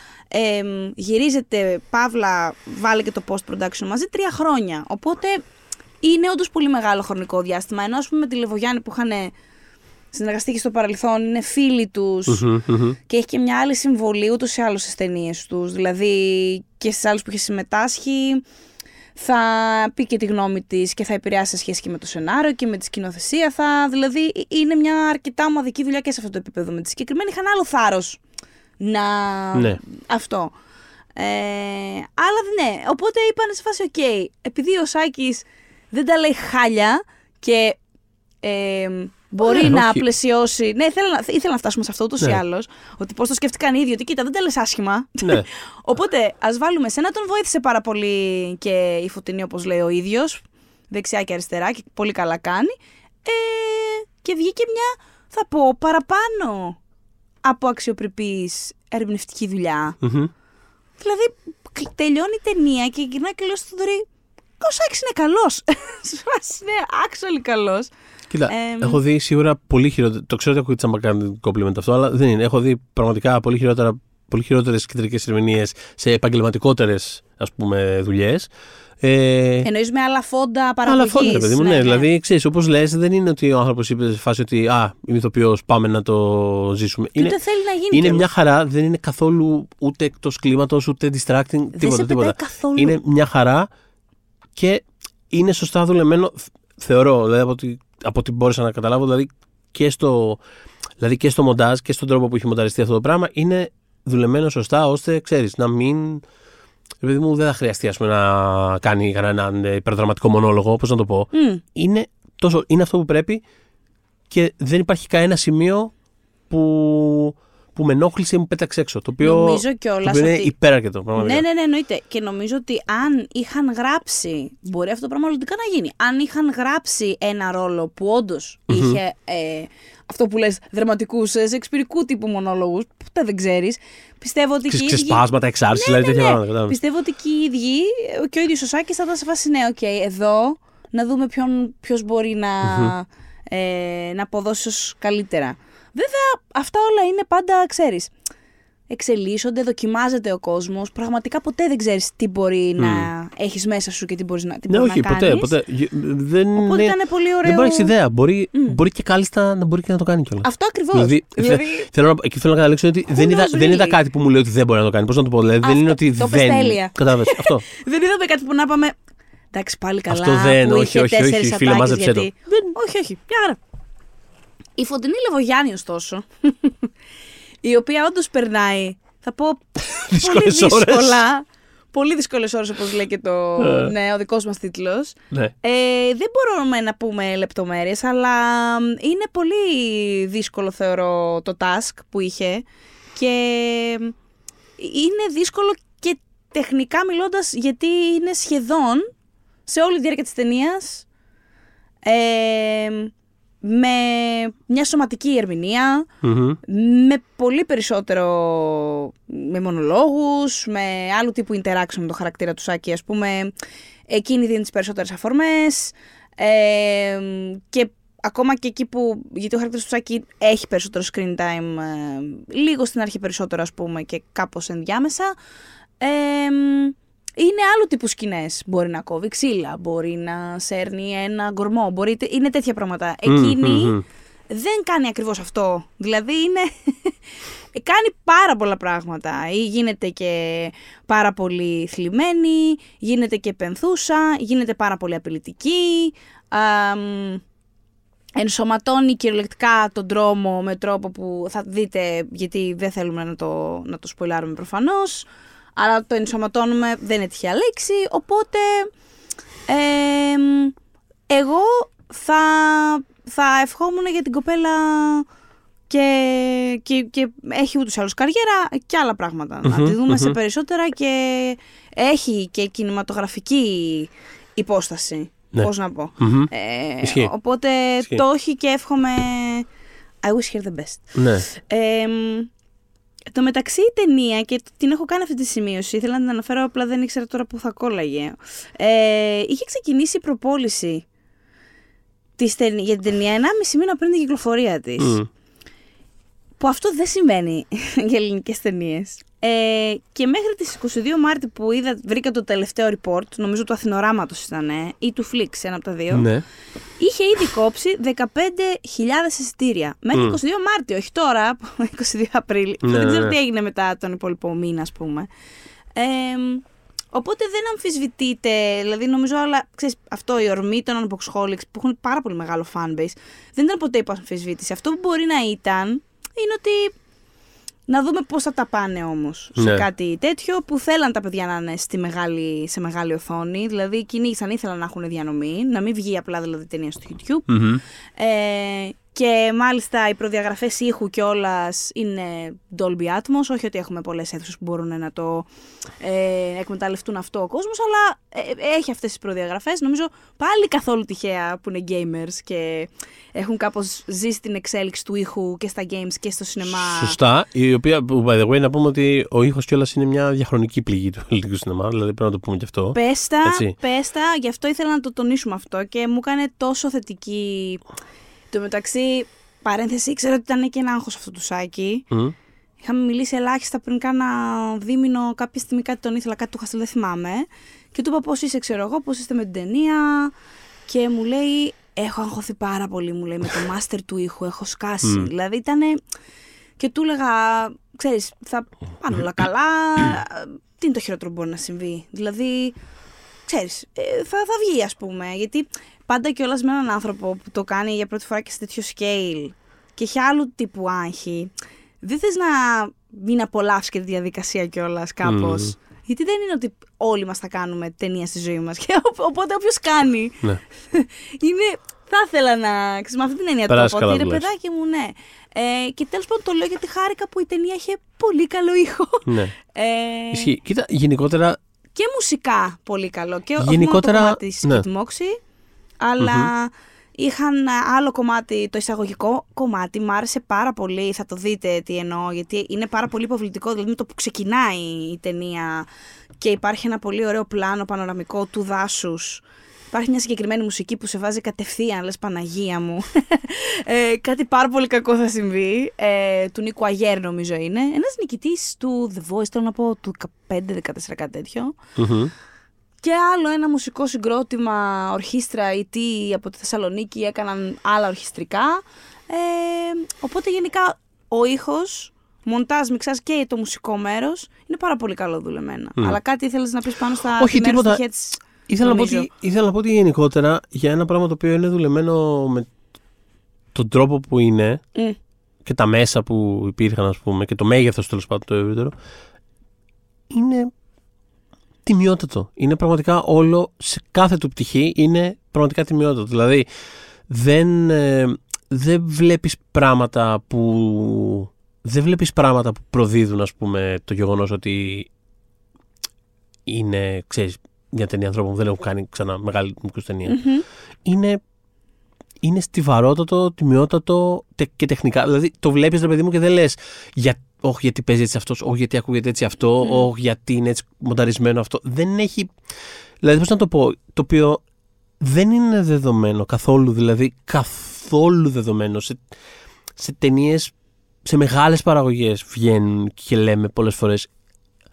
γυρίζεται, παύλα, βάλε και το post-production μαζί, 3 χρόνια. Οπότε είναι όντως πολύ μεγάλο χρονικό διάστημα, ενώ ας πούμε με τη Λεβογιάννη που είχαν συνεργαστεί και στο παρελθόν, είναι φίλοι τους και έχει και μια άλλη συμβολή ούτως ή άλλως στις ταινίες τους. Δηλαδή και στις άλλες που έχει συμμετάσχει θα πει και τη γνώμη της και θα επηρεάσει σε σχέση και με το σενάριο και με τη σκηνοθεσία. Δηλαδή είναι μια αρκετά ομαδική δουλειά και σε αυτό το επίπεδο. Με τη συγκεκριμένη είχαν άλλο θάρρος να... Ναι. Αυτό. Αλλά ναι, οπότε είπαν σε φάση επειδή ο Σάκης δεν τα λέει χάλια και... μπορεί να πλαισιώσει. Ναι, ήθελα να φτάσουμε σε αυτό ούτως ή άλλως. Ότι πώς το σκέφτηκαν οι ίδιοι, ότι κοίτα, δεν τα λες άσχημα. Ναι. Οπότε ας βάλουμε σένα. Τον βοήθησε πάρα πολύ και η Φωτεινή, όπως λέει ο ίδιος. Δεξιά και αριστερά και πολύ καλά κάνει. Και βγήκε μια, θα πω, παραπάνω από αξιοπρεπής ερευνητική δουλειά. Δηλαδή, τελειώνει η ταινία και γυρνάει και λέω στο Θοδωρή, ο Σάκης είναι καλός. Είναι actually καλός. Κοίτα, έχω δει σίγουρα πολύ χειρότερα. Το ξέρω ότι ακούγεται σαν να κάνει compliment αυτό, αλλά δεν είναι. Έχω δει πραγματικά πολύ χειρότερες κεντρικές ερμηνείες σε επαγγελματικότερες, ας πούμε, δουλειές. Εννοείς με άλλα φόντα παραγωγής. Άλλα φόντα, παιδί μου, ναι. Δηλαδή, ξέρεις, όπως λες, δεν είναι ότι ο άνθρωπος είπε σε φάση ότι είμαι ηθοποιός, πάμε να το ζήσουμε. Και ούτε θέλει να γίνει. Είναι μια χαρά, δεν είναι καθόλου ούτε εκτός κλίματος, ούτε distracting, τίποτα. Είναι μια χαρά και είναι σωστά δουλεμένο, θεωρώ, δηλαδή από ό,τι μπόρεσα να καταλάβω, δηλαδή και στο μοντάζ και στον τρόπο που έχει μονταριστεί αυτό το πράγμα, είναι δουλεμένο σωστά, ώστε, ξέρεις, να μην... Επειδή μου δεν θα χρειαστεί, ας πούμε, να κάνει κανέναν υπερδραματικό μονόλογο, πώς να το πω. Είναι αυτό που πρέπει και δεν υπάρχει κανένα σημείο που με ενόχλησε ή μου πέταξε έξω. Το οποίο, νομίζω κιόλας είναι ότι... υπεραρκετό. Ναι, εννοείται. Και νομίζω ότι αν είχαν γράψει, μπορεί αυτό το πράγμα μελλοντικά να γίνει, αν είχαν γράψει ένα ρόλο που όντως είχε αυτό που λες δραματικούς, σεξπυρικού τύπου μονόλογους, ποτέ δεν ξέρεις, πιστεύω ότι και οι ίδιοι... Ξεσπάσματα, εξάρτηση, δηλαδή τέτοια πράγματα. Πιστεύω ότι και οι ίδιοι, και ο ίδιος ο Σάκης θα ήταν σε φάση, ναι, εδώ να δούμε ποιος μπορεί να αποδώσει ως καλύτερα. Βέβαια, αυτά όλα είναι πάντα, ξέρεις, εξελίσσονται, δοκιμάζεται ο κόσμος. Πραγματικά ποτέ δεν ξέρεις τι μπορεί να έχεις μέσα σου και τι μπορείς να κάνεις. Ποτέ. Οπότε ήταν πολύ ωραίο. Δεν μπορεί να έχεις ιδέα. Μπορεί και κάλλιστα να μπορεί και να το κάνει κιόλας. Αυτό ακριβώς. Δηλαδή, θέλω να καταλήξω ότι δεν είδα κάτι που μου λέει ότι δεν μπορεί να το κάνει. Πώς να το πω, δηλαδή δεν είναι ότι δεν... Κατάλαβες, αυτό. Δεν είδαμε κάτι που να πάμε... Εντάξει, πάλι καλά. Αυτό δεν, όχι, φίλε, μάζεψέ το. Όχι, μια χαρά. Η Φωτεινή Λεβογιάννη, ωστόσο, η οποία όντως περνάει, θα πω, πολύ δύσκολες ώρες, όπως λέει και ο δικός μας τίτλος. Ναι. Δεν μπορούμε να πούμε λεπτομέρειες, αλλά είναι πολύ δύσκολο, θεωρώ, το task που είχε και είναι δύσκολο και τεχνικά μιλώντας, γιατί είναι σχεδόν σε όλη τη διάρκεια της ταινίας με μια σωματική ερμηνεία, με πολύ περισσότερο με μονολόγους, με άλλου τύπου interaction με το χαρακτήρα του Σάκη, ας πούμε. Εκείνη δίνει τις περισσότερες αφορμές και ακόμα και εκεί που, γιατί ο χαρακτήρας του Σάκη έχει περισσότερο screen time, λίγο στην αρχή περισσότερο, ας πούμε, και κάπως ενδιάμεσα, είναι άλλου τύπου σκηνές. Μπορεί να κόβει ξύλα, μπορεί να σέρνει ένα γκορμό, είναι τέτοια πράγματα. Εκείνη δεν κάνει ακριβώς αυτό. Δηλαδή κάνει πάρα πολλά πράγματα. Ή γίνεται και πάρα πολύ θλιμμένη, γίνεται και πενθούσα, γίνεται πάρα πολύ απειλητική. Ενσωματώνει κυριολεκτικά τον τρόμο με τρόπο που θα δείτε, γιατί δεν θέλουμε να το σποιλάρουμε προφανώς, αλλά το ενσωματώνουμε, δεν είναι τυχαία λέξη, οπότε εγώ θα ευχόμουν για την κοπέλα και έχει ούτως ή άλλως καριέρα και άλλα πράγματα. Να τη δούμε σε περισσότερα και έχει και κινηματογραφική υπόσταση. Ναι. Πώς να πω. Οπότε το έχει και εύχομαι. I wish her the best. Ναι. Το μεταξύ η ταινία, και την έχω κάνει αυτή τη σημείωση, ήθελα να την αναφέρω, απλά δεν ήξερα τώρα που θα κόλλαγε. Είχε ξεκινήσει η προπόληση για την ταινία 1,5 μήνα πριν την κυκλοφορία της. Που αυτό δεν συμβαίνει για ελληνικές ταινίες. Και μέχρι τις 22 Μάρτη που βρήκα το τελευταίο report, νομίζω του Αθηνοράματος ήταν, ή του Flix, ένα από τα δύο, ναι. Είχε ήδη κόψει 15.000 εισιτήρια. Μέχρι 22 Μάρτη, όχι τώρα, 22 Απρίλη. Ναι, δεν ξέρω τι έγινε μετά τον υπόλοιπο μήνα, ας πούμε. Οπότε δεν αμφισβητείται, δηλαδή νομίζω, αλλά ξέρεις, αυτό η ορμή των Unboxholics που έχουν πάρα πολύ μεγάλο fanbase, δεν ήταν ποτέ υπό αμφισβήτηση. Αυτό που μπορεί να ήταν είναι ότι να δούμε πώς θα τα πάνε όμως σε κάτι τέτοιο που θέλαν τα παιδιά να είναι σε μεγάλη οθόνη. Δηλαδή κυνήγησαν, ήθελαν να έχουν διανομή, να μην βγει απλά δηλαδή ταινία στο YouTube. Και μάλιστα οι προδιαγραφές ήχου κιόλας είναι Dolby Atmos, όχι ότι έχουμε πολλές αίθουσες που μπορούν να το εκμεταλλευτούν αυτό ο κόσμος, αλλά έχει αυτές τις προδιαγραφές. Νομίζω πάλι καθόλου τυχαία που είναι gamers και έχουν κάπως ζήσει την εξέλιξη του ήχου και στα games και στο σινεμά. Σωστά, η οποία, by the way, να πούμε ότι ο ήχος κιόλας είναι μια διαχρονική πληγή του ελληνικού σινεμά, δηλαδή πρέπει να το πούμε κι αυτό. Πέστα, γι' αυτό ήθελα να το τονίσουμε αυτό και μου έκανε τόσο θετική. Το μεταξύ, παρένθεση, ξέρω ότι ήταν και ένα άγχος αυτό του Σάκη. Είχαμε μιλήσει ελάχιστα πριν κάνα δίμηνο, κάποια στιγμή κάτι τον ήθελα, κάτι του είχα στείλει, δεν θυμάμαι. Και του είπα πώς είσαι, ξέρω εγώ, πώς είστε με την ταινία. Και μου λέει, έχω αγχωθεί πάρα πολύ, μου λέει, με το master του ήχου, έχω σκάσει. Δηλαδή ήτανε. Και του έλεγα, ξέρεις, θα πάνε όλα καλά. Τι είναι το χειρότερο που μπορεί να συμβεί. Δηλαδή, ξέρεις, θα βγει, ας πούμε. Γιατί πάντα κιόλας με έναν άνθρωπο που το κάνει για πρώτη φορά και σε τέτοιο scale και έχει άλλου τύπου άγχη, δεν θες να μην απολαύσεις και τη διαδικασία κιόλας κάπως. Γιατί δεν είναι ότι όλοι μας θα κάνουμε ταινία στη ζωή μας. Και οπότε όποιος κάνει. Ναι. Θα ήθελα να. Με αυτή την έννοια το πω. Ότι ρε παιδάκι μου, ναι. Και τέλος πάντων το λέω γιατί χάρηκα που η ταινία είχε πολύ καλό ήχο. Ναι. Ισχύει. Κοίτα, γενικότερα. Και μουσικά πολύ καλό. Και γενικότερα. Όχι μόνο το κομμάτι σκητμόξη, αλλά είχαν άλλο κομμάτι, το εισαγωγικό κομμάτι. Μ' άρεσε πάρα πολύ. Θα το δείτε τι εννοώ, γιατί είναι πάρα πολύ υποβλητικό. Δηλαδή με το που ξεκινάει η ταινία και υπάρχει ένα πολύ ωραίο πλάνο πανοραμικό του δάσους. Υπάρχει μια συγκεκριμένη μουσική που σε βάζει κατευθείαν, λες Παναγία μου. Κάτι πάρα πολύ κακό θα συμβεί. Του Νίκου Αγέρ νομίζω είναι. Ένας νικητής του The Voice, θέλω να πω, του 15-14 κάτι τέτοιο. Και άλλο ένα μουσικό συγκρότημα, ορχήστρα ή τι από τη Θεσσαλονίκη έκαναν άλλα ορχιστρικά. Οπότε γενικά ο ήχος, μοντάζ, μιξάζ και το μουσικό μέρος είναι πάρα πολύ καλό δουλεμένα. Αλλά κάτι ήθελες να πεις πάνω στα επιμέρους στοιχεία της. Ήθελα να πω ότι γενικότερα για ένα πράγμα το οποίο είναι δουλεμένο με τον τρόπο που είναι και τα μέσα που υπήρχαν, ας πούμε, και το μέγεθος τέλος πάντων το ευρύτερο, είναι τιμιότατο. Είναι πραγματικά όλο, σε κάθε του πτυχή είναι πραγματικά τιμιότατο. Δηλαδή δεν βλέπεις πράγματα που προδίδουν, ας πούμε, το γεγονός ότι είναι, ξέρεις, μια ταινία ανθρώπων που δεν έχουν κάνει ξανά μεγάλη μικρούς ταινία. Είναι στιβαρότατο, τιμιότατο και τεχνικά. Δηλαδή το βλέπεις, ρε παιδί μου, και δεν λες όχι γιατί παίζει έτσι αυτός, όχι γιατί ακούγεται έτσι αυτό, όχι γιατί είναι έτσι μονταρισμένο αυτό. Δεν έχει. Δηλαδή, πώς να το πω, το οποίο δεν είναι δεδομένο καθόλου, δηλαδή καθόλου δεδομένο. Σε ταινίες, σε μεγάλες παραγωγές βγαίνουν και λέμε πολλές φορές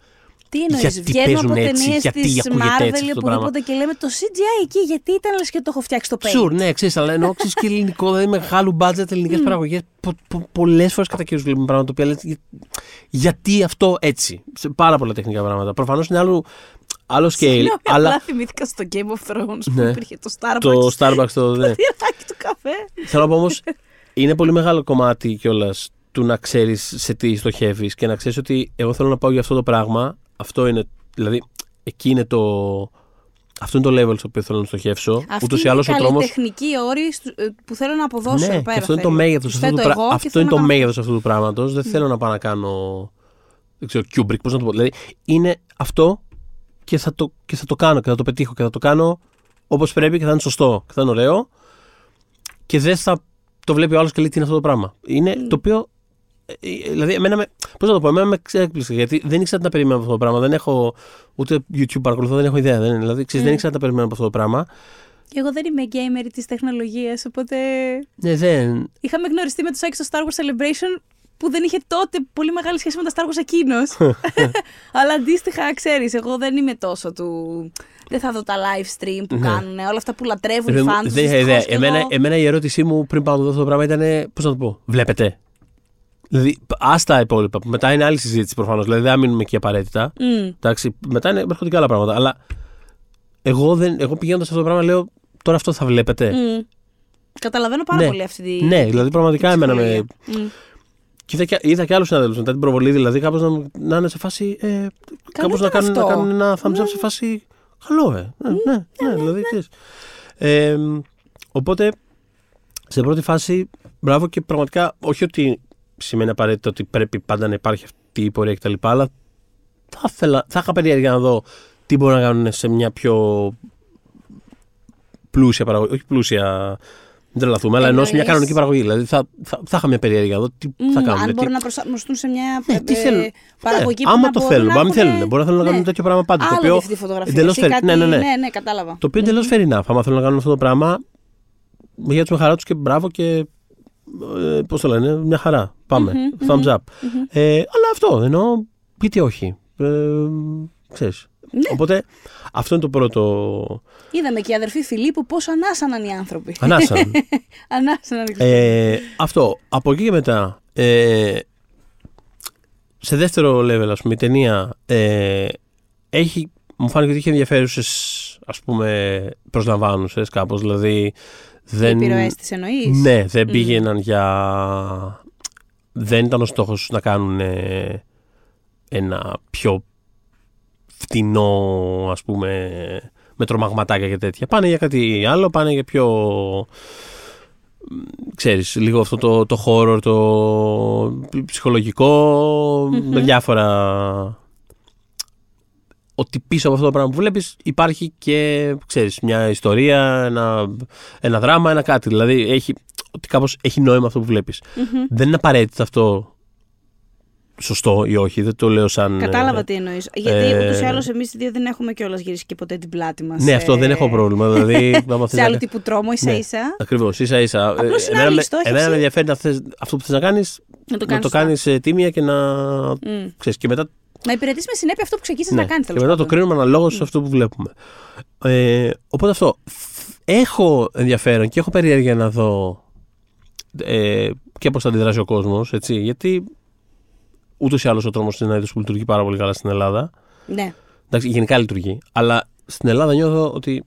Τι εννοείς, βγαίνουμε από ταινίες της Marvel οπουδήποτε και λέμε το CGI εκεί, γιατί ήταν λες και το έχω φτιάξει το Paint. Sure, ναι, ξέρεις, αλλά εννοώ και ελληνικό, δηλαδή μεγάλου budget ελληνικές παραγωγές. Πολλές φορές κατά κύριους βλέπουμε πράγματα τα οποία γιατί αυτό έτσι. Σε πάρα πολλά τεχνικά πράγματα. Προφανώς είναι άλλο scale. Αλλά θυμήθηκα στο Game of Thrones που υπήρχε το Starbucks. Το Starbucks, το τυράκι του καφέ. Θέλω να πω όμως, είναι πολύ μεγάλο κομμάτι κιόλας του να ξέρεις σε τι στοχεύεις και να ξέρεις ότι εγώ θέλω να πάω για αυτό το πράγμα. Αυτό είναι, δηλαδή, εκεί είναι αυτό είναι το level στο οποίο θέλω να στοχεύσω. Ούτως ή άλλως ο τρόμος. Είναι η τεχνική όρη που θέλω να αποδώσω. Ναι, πέρα, και αυτό είναι το μέγεθος αυτό είναι το μέγεθος αυτού του πράγματος. Δεν θέλω να πάω να κάνω. Δεν ξέρω, Kubrick, πώς να το πω. Δηλαδή, είναι αυτό και θα το κάνω και θα το πετύχω και θα το κάνω όπως πρέπει και θα είναι σωστό και θα είναι ωραίο. Και δεν θα το βλέπει ο άλλος και λέει τι είναι αυτό το πράγμα. Είναι το οποίο. Δηλαδή, πώς να το πω, εμένα με ξέκλεισε γιατί δεν ήξερα τι να περιμένω από αυτό το πράγμα. Δεν έχω ούτε YouTube παρακολουθώ, δεν έχω ιδέα. Δηλαδή, δεν ήξερα τι να περιμένω από αυτό το πράγμα. Και εγώ δεν είμαι gamer της τεχνολογίας, οπότε. Ναι, δεν. Είχαμε γνωριστεί με το Σάκη στο Star Wars Celebration που δεν είχε τότε πολύ μεγάλη σχέση με τα Star Wars εκείνος. Αλλά αντίστοιχα, ξέρεις, εγώ δεν είμαι τόσο του. Δεν θα δω τα live stream που κάνουν, όλα αυτά που λατρεύουν οι fans. Δεν είχα ιδέα. Εμένα η ερώτησή μου πριν πάω να δω αυτό το πράγμα ήταν. Πώς να το πω, βλέπετε. Δηλαδή, άστα υπόλοιπα. Μετά είναι άλλη συζήτηση προφανώς. Δηλαδή, δεν θα μείνουμε εκεί απαραίτητα. Εντάξει, μετά έρχονται και άλλα πράγματα. Αλλά εγώ πηγαίνοντας σε αυτό το πράγμα λέω τώρα αυτό θα βλέπετε. Καταλαβαίνω πάρα πολύ αυτή τη. Ναι, δηλαδή πραγματικά εμένα με. Και είδα και άλλους συναδέλφους μετά την προβολή, δηλαδή κάπως να είναι σε φάση. Κάπως να κάνουν ένα thumbs up σε φάση. Καλό, ναι, δηλαδή. Οπότε, σε πρώτη φάση, μπράβο και πραγματικά όχι ότι σημαίνει απαραίτητο ότι πρέπει πάντα να υπάρχει αυτή η πορεία κτλ. Αλλά θα είχα περιέργεια να δω τι μπορούν να κάνουν σε μια πιο πλούσια παραγωγή. Όχι πλούσια. Δεν τρελαθούμε, αλλά ενώ σε μια κανονική παραγωγή. Δηλαδή θα είχα μια περιέργεια εδώ τι θα κάνουν. Αν μπορούν να προσαρμοστούν σε μια παραγωγή που άμα το θέλουν, αν θέλουν. Μπορεί να θέλουν να κάνουν τέτοιο πράγμα πάντα. Το οποίο εντελώς ναι, κατάλαβα. Το οποίο εντελώς fair enough. Άμα θέλουν να κάνουν αυτό το πράγμα, για τους με χαρά τους και μπράβο και. Πώς το λένε, μια χαρά. Πάμε. Thumbs up. Αλλά αυτό εννοώ. Γιατί όχι. Ξέρεις. Ναι. Οπότε αυτό είναι το πρώτο. Είδαμε και οι αδερφοί Φιλίππου πόσο ανάσαναν οι άνθρωποι. Ανάσαναν. Ανάσαναν. Αυτό. Από εκεί και μετά. Σε δεύτερο level, ας πούμε, η ταινία μου φάνηκε ότι είχε ενδιαφέρουσες, ας πούμε, προσλαμβάνουσες κάπως. Δηλαδή. Οι επιρροές της εννοείς. Ναι, δεν πήγαιναν δεν ήταν ο στόχος να κάνουν ένα πιο φτηνό, ας πούμε, με τρομαγματάκια και τέτοια. Πάνε για κάτι άλλο, πάνε για πιο, ξέρεις, λίγο αυτό το horror, το ψυχολογικό, με διάφορα. Ότι πίσω από αυτό το πράγμα που βλέπεις υπάρχει και, ξέρεις, μια ιστορία, ένα δράμα, ένα κάτι. Δηλαδή ότι κάπως έχει νόημα αυτό που βλέπεις. Δεν είναι απαραίτητο αυτό σωστό ή όχι, δεν το λέω σαν. Κατάλαβα τι εννοείς. Γιατί ούτως ή άλλως εμείς δύο δεν έχουμε κιόλας γυρίσει και ποτέ την πλάτη μας. Ναι, αυτό δεν έχω πρόβλημα. Δηλαδή, σε άλλου τύπου τρόμο, ίσα-ίσα. Ακριβώς, ίσα-ίσα. Εμένα με ενδιαφέρει αυτό που θες να κάνεις, να το κάνεις τίμια και να. Ξέρεις, και μετά. Να υπηρετήσει με συνέπεια αυτό που ξεκίνησες να κάνεις. Και μετά το κρίνουμε αναλόγως σε αυτό που βλέπουμε. Οπότε αυτό. Έχω ενδιαφέρον και έχω περιέργεια να δω και πώς θα αντιδράσει ο κόσμος. Γιατί ούτως ή άλλως ο τρόμος είναι ένα είδος που λειτουργεί πάρα πολύ καλά στην Ελλάδα. Ναι. Εντάξει, γενικά λειτουργεί. Αλλά στην Ελλάδα νιώθω ότι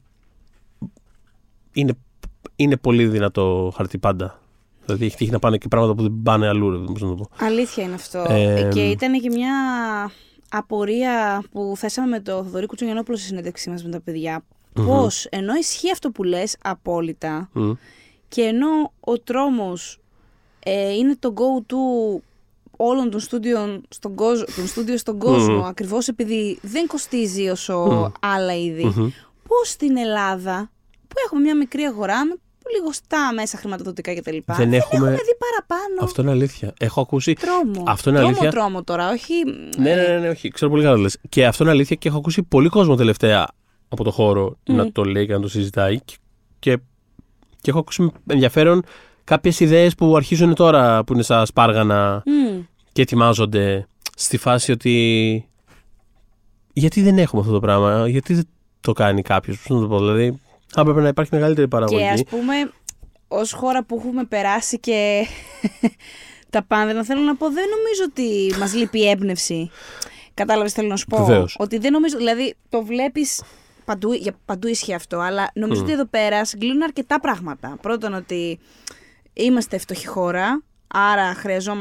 είναι πολύ δυνατό χαρτί πάντα. Δηλαδή έχει τύχει να πάνε και πράγματα που δεν πάνε αλλού. Πώς να το πω. Αλήθεια είναι αυτό. Και ήταν και μια απορία που θέσαμε με το Θοδωρή Κουτσογιαννόπουλο στη συνέντευξή μας με τα παιδιά. Πώς ενώ ισχύει αυτό που λες απόλυτα και ενώ ο τρόμος είναι το go-to όλων των στούντιο στον κόσμο, ακριβώς επειδή δεν κοστίζει όσο άλλα είδη, πώς στην Ελλάδα που έχουμε μια μικρή αγορά με λιγοστά μέσα χρηματοδοτικά κτλ. Δεν έχουμε δει παραπάνω. Αυτό είναι αλήθεια. Έχω ακούσει. Τρόμο. Αυτό είναι αλήθεια. Τρόμο τώρα, όχι. Ναι, όχι. Ξέρω πολύ καλά τι λες. Και αυτό είναι αλήθεια και έχω ακούσει πολύ κόσμο τελευταία από το χώρο να το λέει και να το συζητάει. Και έχω ακούσει με ενδιαφέρον κάποιες ιδέες που αρχίζουν τώρα που είναι σαν σπάργανα και ετοιμάζονται στη φάση ότι γιατί δεν έχουμε αυτό το πράγμα, γιατί δεν το κάνει κάποιος, πώς να το πω, δηλαδή θα έπρεπε να υπάρχει μεγαλύτερη παραγωγή. Και ας πούμε, ως χώρα που έχουμε περάσει και τα πάντα, θέλω να πω, δεν νομίζω ότι μας λείπει η έμπνευση. Κατάλαβες, θέλω να σου πω. Βεβαίως. Ότι δεν νομίζω, δηλαδή το βλέπεις παντού ισχύει αυτό, αλλά νομίζω ότι εδώ πέρα συγκλίνουν αρκετά πράγματα. Πρώτον, ότι είμαστε φτωχή χώρα, άρα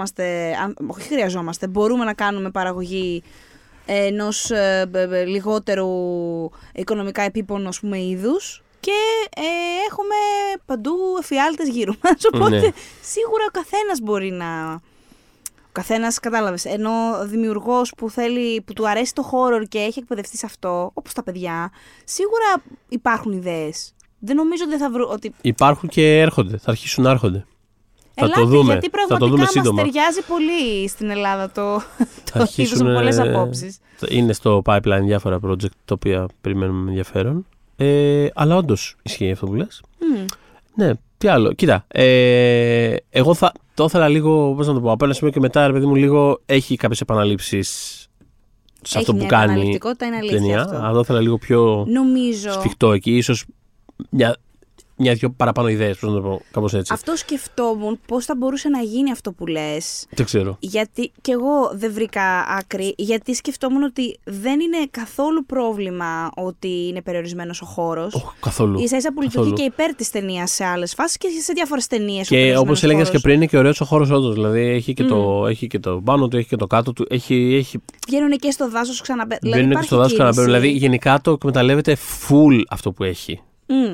μπορούμε να κάνουμε παραγωγή ενός λιγότερου οικονομικά επίπονου, ας πούμε, είδους, και έχουμε παντού εφιάλτες γύρω μας, οπότε σίγουρα ο καθένας μπορεί να... Ο καθένας, κατάλαβες, ενώ ο δημιουργός που του αρέσει το horror και έχει εκπαιδευτεί σε αυτό, όπως τα παιδιά, σίγουρα υπάρχουν ιδέες. Δεν νομίζω ότι θα βρουν... Ότι... Υπάρχουν και έρχονται, θα αρχίσουν να έρχονται. Ελάτε, θα το δούμε, γιατί πραγματικά μας ταιριάζει πολύ στην Ελλάδα το είδος με πολλές απόψεις. Είναι στο pipeline διάφορα project τα οποία περιμένουμε με ενδιαφέρον. Αλλά όντως ισχύει αυτό που λες. Ναι, τι άλλο. Κοίτα, εγώ το ήθελα λίγο, πώς να το πω, από ένα σημείο και μετά, ρε παιδί μου, λίγο έχει κάποιες επαναλήψεις σε αυτό που κάνει η ταινία. Αλλά το ήθελα λίγο πιο σφιχτό εκεί, ίσως μια-δυο παραπάνω ιδέες, πώς να το πω, κάπως έτσι. Αυτό σκεφτόμουν, πώς θα μπορούσε να γίνει αυτό που λες. Δεν ξέρω. Γιατί και εγώ δεν βρήκα άκρη, γιατί σκεφτόμουν ότι δεν είναι καθόλου πρόβλημα ότι είναι περιορισμένος ο χώρος. Καθόλου. Ίσα-ίσα που λειτουργεί και υπέρ της ταινίας σε άλλες φάσεις και σε διάφορες ταινίες. Και όπως έλεγες και πριν, είναι και ωραίος ο χώρος όντως. Δηλαδή έχει και το πάνω του, έχει και το κάτω του. Βγαίνουν και στο δάσος Βγαίνουν και στο δάσος ξαναπαίρουν. Δηλαδή γενικά το εκμεταλλεύεται full αυτό που έχει.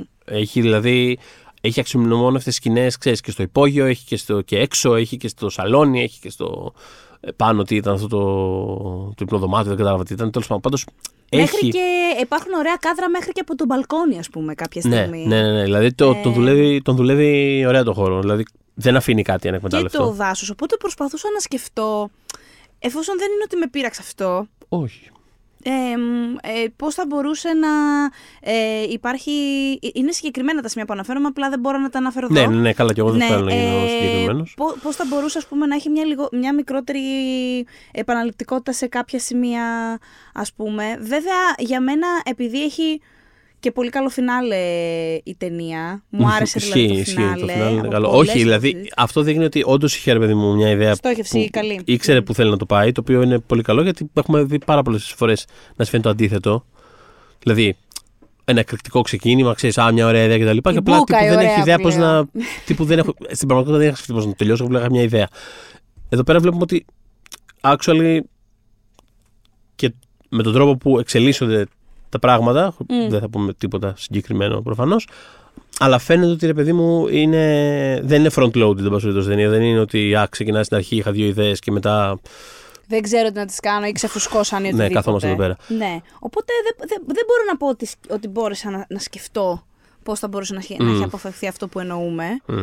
Έχει αξιομνημόνευτες σκηνές, ξέρεις, και στο υπόγειο, έχει και έξω, έχει και στο σαλόνι, έχει και στο πάνω τι ήταν αυτό το υπνοδωμάτιο, δεν κατάλαβα τι ήταν. Τέλος πάντων, πάντως μέχρι και υπάρχουν ωραία κάδρα μέχρι και από το μπαλκόνι, ας πούμε, κάποια στιγμή. Ναι. Δηλαδή τον δουλεύει ωραία το χώρο. Δηλαδή δεν αφήνει κάτι ανεκμετάλλευτο. Και το δάσος. Οπότε προσπαθούσα να σκεφτώ, εφόσον δεν είναι ότι με πείραξε αυτό. Όχι. Πώς θα μπορούσε να υπάρχει. Είναι συγκεκριμένα τα σημεία που αναφέρομαι, απλά δεν μπορώ να τα αναφέρω εδώ. Ναι, καλά, και εγώ δεν θέλω να γίνω συγκεκριμένος. Πώς θα μπορούσε, ας πούμε, να έχει μια μικρότερη επαναληπτικότητα σε κάποια σημεία, ας πούμε. Βέβαια, για μένα, επειδή έχει και πολύ καλό φινάλε η ταινία. Μου άρεσε δηλαδή το φινάλε. Όχι, δηλαδή αυτό δείχνει ότι όντως είχε, ρε παιδί μου, μια ιδέα. Στόχευση καλή. Ήξερε που θέλει να το πάει, το οποίο είναι πολύ καλό, γιατί έχουμε δει πάρα πολλές φορές να συμβαίνει το αντίθετο. Δηλαδή, ένα εκρηκτικό ξεκίνημα, ξέρεις, μια ωραία ιδέα κτλ. Και απλά δεν έχει ιδέα πώς να. Στην πραγματικότητα δεν έχει πώς να το τελειώσει, απλά είχα μια ιδέα. Εδώ πέρα βλέπουμε ότι actually και με τον τρόπο που εξελίσσονται τα πράγματα, δεν θα πούμε τίποτα συγκεκριμένο προφανώς, αλλά φαίνεται ότι, ρε παιδί μου, δεν είναι front-loaded το πασορίτος ταινία. Δεν είναι ότι ξεκινάει στην αρχή, είχα 2 ιδέες και μετά. Δεν ξέρω τι να τις κάνω ή ξεφουσκώσαν ή οτιδήποτε. Ναι, καθόμαστε εδώ πέρα. Ναι. Οπότε δεν μπορώ να πω ότι μπόρεσα να σκεφτώ πώς θα μπορούσε να έχει αποφευθεί αυτό που εννοούμε.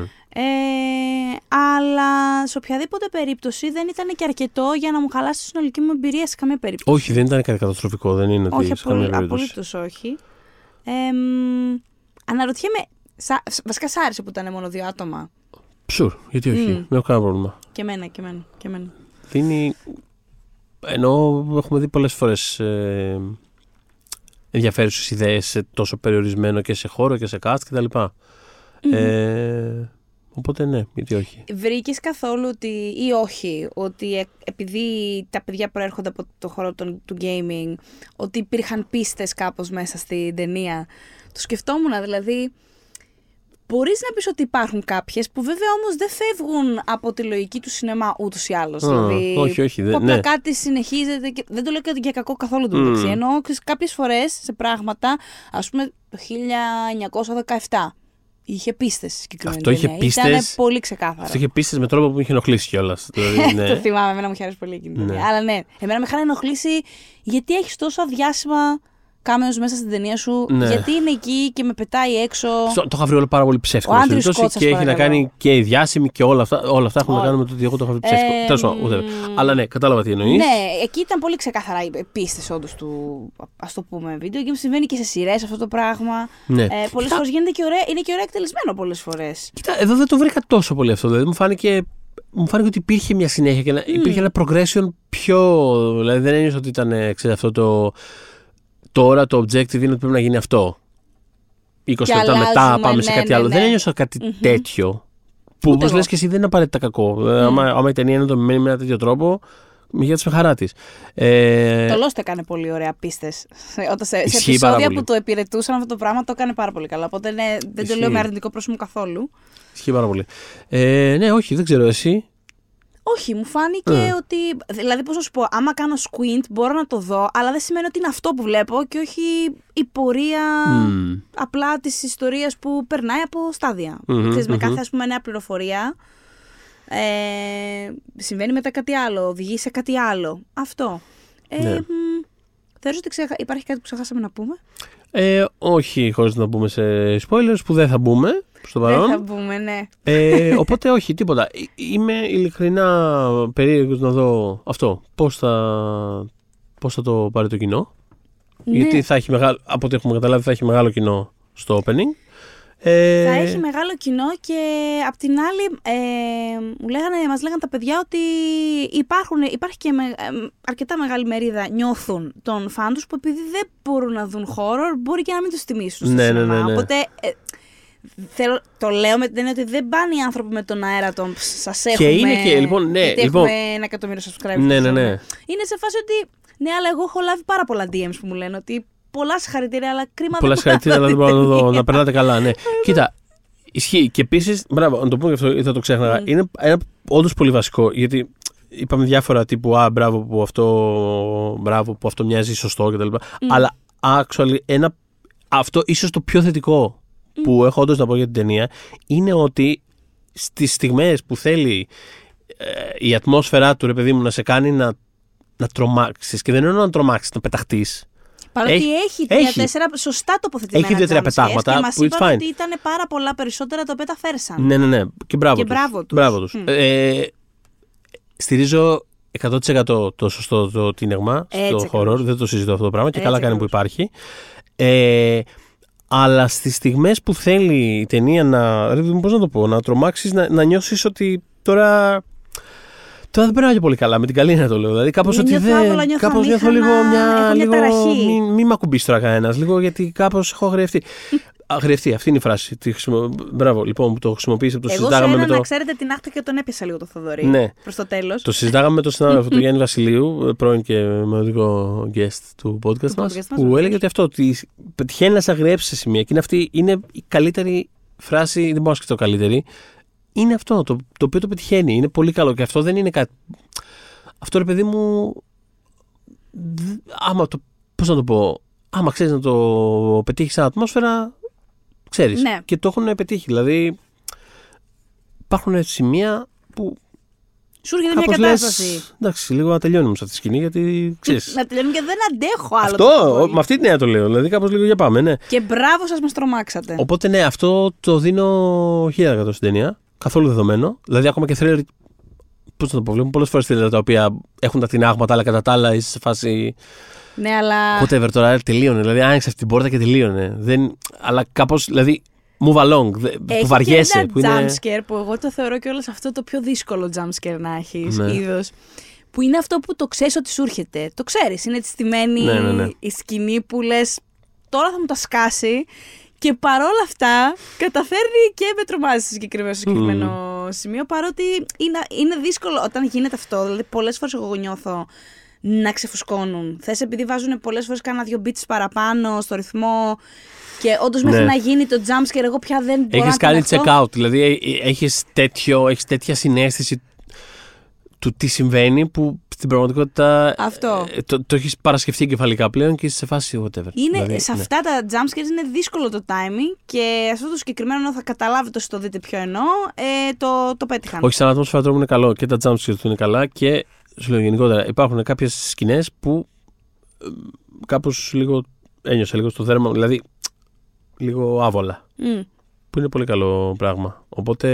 Αλλά σε οποιαδήποτε περίπτωση δεν ήταν και αρκετό για να μου χαλάσει τη συνολική μου εμπειρία σε καμία περίπτωση. Όχι, δεν ήταν κάτι καταστροφικό. Δεν είναι ότι σε καμία περίπτωση. Απολύτως όχι. Αναρωτιέμαι, βασικά σ' άρεσε που ήταν μόνο 2 άτομα. Sure, γιατί όχι. Δεν έχω κανένα πρόβλημα. Και εμένα. Δίνει. Ενώ έχουμε δει πολλές φορές ενδιαφέρουσες ιδέες σε τόσο περιορισμένο και σε χώρο και σε cast κτλ. Οπότε ναι, γιατί όχι. Βρήκες καθόλου ή όχι, ότι επειδή τα παιδιά προέρχονται από το χώρο του gaming, ότι υπήρχαν πίστες κάπως μέσα στην ταινία? Το σκεφτόμουν, δηλαδή. Μπορείς να πεις ότι υπάρχουν κάποιες που βέβαια όμως δεν φεύγουν από τη λογική του σινεμά ούτως ή άλλως. Δηλαδή, όχι. Απλά κάτι συνεχίζεται και δεν το λέω και για κακό καθόλου το μεταξύ. Ενώ κάποιες φορές σε πράγματα, ας πούμε το 1917, είχε πίστες συγκεκριμένα. Αυτό είχε πίστες. Ήταν πολύ ξεκάθαρο. Αυτό είχε πίστες με τρόπο που με είχε ενοχλήσει κιόλας. Ναι. Το θυμάμαι, εμένα μου είχε αρέσει πολύ εκείνη. Ναι. Αλλά ναι, εμένα με είχαν ενοχλήσει γιατί έχεις τόσα διάσημα κάμεος μέσα στην ταινία σου, γιατί είναι εκεί και με πετάει έξω. Το είχα βρει όλο πάρα πολύ ψεύτικο. Και έχει να κάνει και η διάσημη και όλα αυτά. Όλα αυτά έχουν να κάνουν με το ότι εγώ το είχα βρει ψεύτικο. Τέλος πάντων, αλλά ναι, κατάλαβα τι εννοείς. Ναι, εκεί ήταν πολύ ξεκάθαρα οι πίστες όντως του, ας το πούμε, βίντεο. Και συμβαίνει και σε σειρές αυτό το πράγμα. Ναι. Πολλές φορές γίνεται και ωραία, είναι και ωραία εκτελεσμένο πολλές φορές. Κοίτα, εδώ δεν το βρήκα τόσο πολύ αυτό. Δηλαδή μου φάνηκε μου φάνηκε ότι υπήρχε μια συνέχεια και υπήρχε ένα progression πιο. Δηλαδή δεν ένιωσα ότι ήταν αυτό το. Τώρα το objective είναι ότι πρέπει να γίνει αυτό. 20 λεπτά μετά πάμε σε κάτι άλλο. Δεν ένιωσα κάτι τέτοιο. Που όπως λες και εσύ δεν είναι απαραίτητα κακό. Άμα η ταινία είναι δομημένη με ένα τέτοιο τρόπο, με χαρά της. Το Lost έκανε πολύ ωραία πίστες. Σε επεισόδια που το υπηρετούσαν αυτό το πράγμα το έκανε πάρα πολύ καλά. Οπότε δεν το λέω με αρνητικό πρόσημο καθόλου. Ισχύει πάρα πολύ. Ναι, όχι, δεν ξέρω εσύ. Όχι, μου φάνηκε ότι. Δηλαδή, πώς να σου πω, άμα κάνω squint μπορώ να το δω, αλλά δεν σημαίνει ότι είναι αυτό που βλέπω και όχι η πορεία απλά της ιστορίας που περνάει από στάδια. Ξέρεις, με κάθε, ας πούμε, νέα πληροφορία. Συμβαίνει μετά κάτι άλλο, οδηγεί σε κάτι άλλο. Αυτό. Θεωρείς ότι υπάρχει κάτι που ξεχάσαμε να πούμε? Όχι, χωρίς να μπούμε σε spoilers που δεν θα μπούμε στο παρόν. Δεν θα μπούμε, ναι. Οπότε όχι, τίποτα. Είμαι ειλικρινά περίεργος να δω αυτό. Πώς θα το πάρει το κοινό. Ναι. Γιατί θα έχει από ό,τι έχουμε καταλάβει θα έχει μεγάλο κοινό στο opening. Θα έχει μεγάλο κοινό και απ' την άλλη μας λέγανε τα παιδιά ότι υπάρχει και αρκετά μεγάλη μερίδα νιώθουν των φαν τους που επειδή δεν μπορούν να δουν horror μπορεί και να μην τους τιμήσουν στο σινεμά. Ναι. Οπότε το λέω με την έννοια ότι δεν πάνε οι άνθρωποι με τον αέρα των σας έχουμε. Και είναι και λοιπόν, ναι, γιατί έχουμε 1 εκατομμύριο subscribers. Ναι. Είναι σε φάση ότι ναι, αλλά εγώ έχω λάβει πάρα πολλά DMs που μου λένε ότι πολλά συγχαρητήρια, αλλά κρίμα πολλά συγχαρητήρια, αλλά δεν μπορώ να το δω. Να περνάτε καλά, ναι. Κοίτα, ισχύει. Και επίσης, μπράβο, να το πούμε και αυτό, θα το ξέχναγα. Είναι ένα όντως πολύ βασικό, γιατί είπαμε διάφορα τύπου μπράβο που αυτό μοιάζει σωστό κτλ. Αλλά actually, αυτό ίσως το πιο θετικό που έχω όντως να πω για την ταινία είναι ότι στις στιγμές που θέλει η ατμόσφαιρά του, ρε παιδί μου, να σε κάνει να τρομάξεις, και δεν εννοώ να τρομάξεις, να πεταχτείς. Παρότι έχει 3-4 σωστά τοποθετημένα. Έχει 2-3 πετάγματα. Και μας είπαν ότι ήταν πάρα πολλά περισσότερα τα οποία τα φέρσαν. Ναι. Και μπράβο τους. Στηρίζω 100% το σωστό το τίνεγμα στο horror. Δεν το συζητώ αυτό το πράγμα και καλά κάνει που υπάρχει. Αλλά στις στιγμές που θέλει η ταινία να τρομάξεις, να νιώσεις ότι τώρα δεν περνάω και πολύ καλά, με την καλή να το λέω. Δηλαδή κάπως ότι κάπως νιώθω λίγο μη μ' ακουμπήσει τώρα κανένας, λίγο γιατί κάπως έχω αγριευτεί. Αγριευτεί, αυτή είναι η φράση. Μπράβο, λοιπόν, που το χρησιμοποίησε, το συζητάγαμε με το. Να ξέρετε την άχτα και τον έπιασα λίγο το Θοδωρή. Ναι. Προς το τέλος. Το συζητάγαμε με τον συνάδελφο του Γιάννη Βασιλείου, πρώην και μελλοντικό guest του podcast μας, που έλεγε ότι αυτό, ότι πετυχαίνει να σε αγριέψει σε σημεία. Και αυτή είναι η καλύτερη φράση, δεν μπορώ να σκεφτώ καλύτερη. Είναι αυτό το οποίο το πετυχαίνει. Είναι πολύ καλό και αυτό δεν είναι κάτι. Αυτό, ρε παιδί μου. Πώς να το πω. Άμα ξέρεις να το πετύχεις σαν ατμόσφαιρα, ξέρεις. Ναι. Και το έχουν πετύχει. Δηλαδή, υπάρχουν σημεία που. Σου έρχεται μια κατάσταση. Εντάξει, λίγο να τελειώνουμε σε αυτή τη σκηνή, γιατί ξέρεις. Να τελειώνουμε και δεν αντέχω άλλο. Αυτό, με αυτή την έννοια το λέω. Δηλαδή, κάπως λίγο για πάμε, ναι. Και μπράβο σας, μας τρομάξατε. Οπότε, ναι, αυτό το δίνω 1000% στην ταινία. Καθόλου δεδομένο. Δηλαδή, ακόμα και thriller. Πώς να το πω, βλέπουμε πολλές φορές thriller τα οποία έχουν τα τινάγματα, αλλά κατά τα άλλα είσαι σε φάση. Ναι, αλλά. Whatever, τώρα τελείωνε. Δηλαδή, άνοιξε αυτή την πόρτα και τελείωνε. Αλλά κάπως, δηλαδή, move along. Που βαριέσαι. Έχει ένα jumpscare που εγώ το θεωρώ και όλος αυτό το πιο δύσκολο jumpscare να έχεις. Ναι. Είδος. Που είναι αυτό που το ξέρεις ότι σου έρχεται. Το ξέρεις. Είναι έτσι στημένη η σκηνή που λες τώρα θα μου τα σκάσει. Και παρόλα αυτά καταφέρνει και με τρομάζει στο συγκεκριμένο σημείο. Παρότι είναι δύσκολο όταν γίνεται αυτό. Δηλαδή, πολλές φορές εγώ νιώθω να ξεφουσκώνουν. Θες επειδή βάζουν πολλές φορές κάνα 2 beats παραπάνω στο ρυθμό. Και όντως μέχρι να γίνει το jumpscare, εγώ πια δεν μπορώ να το έχεις κάνει check out. Δηλαδή, έχεις τέτοια συναίσθηση του τι συμβαίνει που στην πραγματικότητα το έχεις παρασκεφτεί κεφαλικά πλέον και είσαι σε φάση whatever. Δηλαδή, σε αυτά τα jumpscares είναι δύσκολο το timing και αυτό το συγκεκριμένο θα καταλάβετε όσοι το δείτε ποιο εννοώ, το πέτυχαν. Όχι, σαν ατμόσφαιρα τρόμου είναι καλό και τα jumpscares του είναι καλά και σου λέω γενικότερα υπάρχουν κάποιες σκηνές που κάπως λίγο ένιωσα λίγο στο δέρμα, δηλαδή λίγο άβολα. Που είναι πολύ καλό πράγμα. Οπότε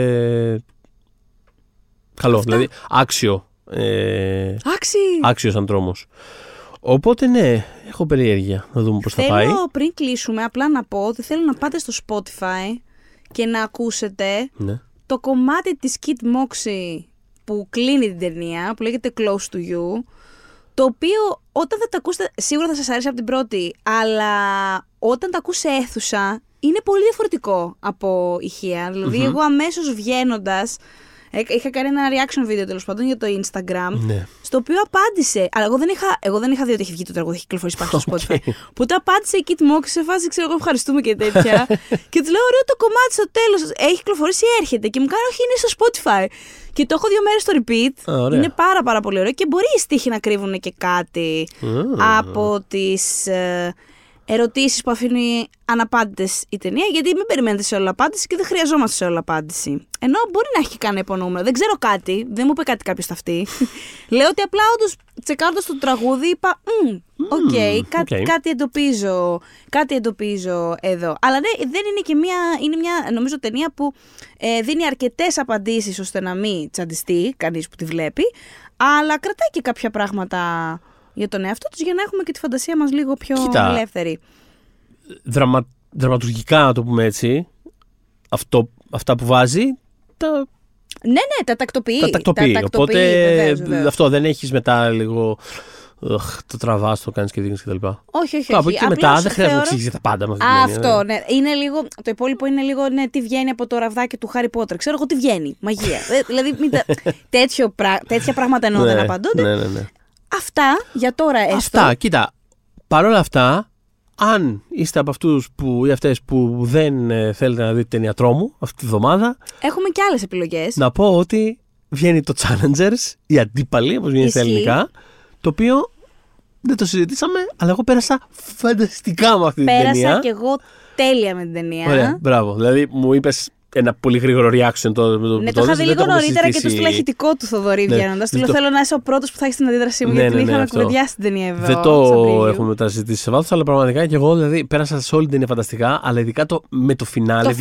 καλό, αυτά. Δηλαδή άξιο. Άξιο σαν τρόμος. Οπότε ναι, έχω περιέργεια να δούμε πώς θα πάει. Θέλω πριν κλείσουμε απλά να πω ότι θέλω να πάτε στο Spotify και να ακούσετε το κομμάτι της Kid Moxie που κλείνει την ταινία, που λέγεται Close to You, το οποίο όταν θα τα ακούσετε, σίγουρα θα σας αρέσει από την πρώτη, αλλά όταν τα ακούς σε αίθουσα, είναι πολύ διαφορετικό από ηχεία. Δηλαδή, εγώ αμέσως βγαίνοντας, είχα κάνει ένα reaction video τέλος πάντων για το Instagram, στο οποίο απάντησε. Αλλά εγώ δεν είχα δει ότι έχει βγει το τραγούδι, έχει κυκλοφορήσει πάλι στο Spotify. Οπότε απάντησε η Kit Mox σε φάση, ξέρω εγώ, ευχαριστούμε και τέτοια. Και του λέω, ωραίο το κομμάτι στο τέλος. Έχει κυκλοφορήσει, έρχεται. Και μου κάνει, όχι, είναι στο Spotify. Και το έχω 2 μέρες στο repeat. Είναι πάρα πολύ ωραίο. Και μπορεί οι στίχοι να κρύβουν και κάτι από τις ερωτήσεις που αφήνει αναπάντητες η ταινία, γιατί μην περιμένετε σε όλα απάντηση και δεν χρειαζόμαστε σε όλα απάντηση. Ενώ μπορεί να έχει κάνει υπονούμερο. Δεν ξέρω κάτι, δεν μου είπε κάτι κάποιος στα αυτή. Λέω ότι απλά όντως τσεκάροντας το τραγούδι είπα, κάτι εντοπίζω εδώ. Αλλά δεν είναι και είναι μια νομίζω ταινία που δίνει αρκετές απαντήσεις ώστε να μην τσαντιστεί κανείς που τη βλέπει, αλλά κρατάει και κάποια πράγματα για τον εαυτό τους για να έχουμε και τη φαντασία μας λίγο πιο ελεύθερη. Δραματουργικά, να το πούμε έτσι, αυτά που βάζει, τα τακτοποιεί. Οπότε βεβαίως. Αυτό δεν έχεις μετά λίγο το τραβάς, το κάνεις και δείχνεις κτλ. Όχι. Από εκεί και μετά δεν χρειάζεται να εξηγήσει τα πάντα. Αυτό, ναι. Είναι λίγο, το υπόλοιπο είναι λίγο τι βγαίνει από το ραβδάκι του Χάρι Πότερ. Ξέρω εγώ τι βγαίνει. Μαγεία. Δηλαδή τέτοια πράγματα εννοώ δεν απαντώνται. Ναι. Αυτά για τώρα έστω. Αυτά, κοίτα. Παρόλα αυτά, αν είστε από αυτούς ή αυτές που δεν θέλετε να δείτε ταινία τρόμου αυτή τη βδομάδα, έχουμε και άλλες επιλογές. Να πω ότι βγαίνει το Challengers, η αντίπαλη, όπως βγαίνει στα ελληνικά, το οποίο δεν το συζητήσαμε, αλλά εγώ πέρασα φανταστικά με αυτή την ταινία. Πέρασα κι εγώ τέλεια με την ταινία. Ωραία, μπράβο. Δηλαδή μου είπες ένα πολύ γρήγορο reaction το είχα δει λίγο νωρίτερα και το στείλα ηχητικό του Θοδωρή βγαίνοντας. Του λέω, θέλω να είσαι ο πρώτος που θα έχει την αντίδρασή μου, γιατί την είχαμε κουβεντιάσει την ταινία εδώ. Δεν το έχουμε μετά συζητήσει σε βάθος, αλλά πραγματικά και εγώ δηλαδή πέρασα σε όλη την ταινία φανταστικά, αλλά ειδικά με το φινάλε.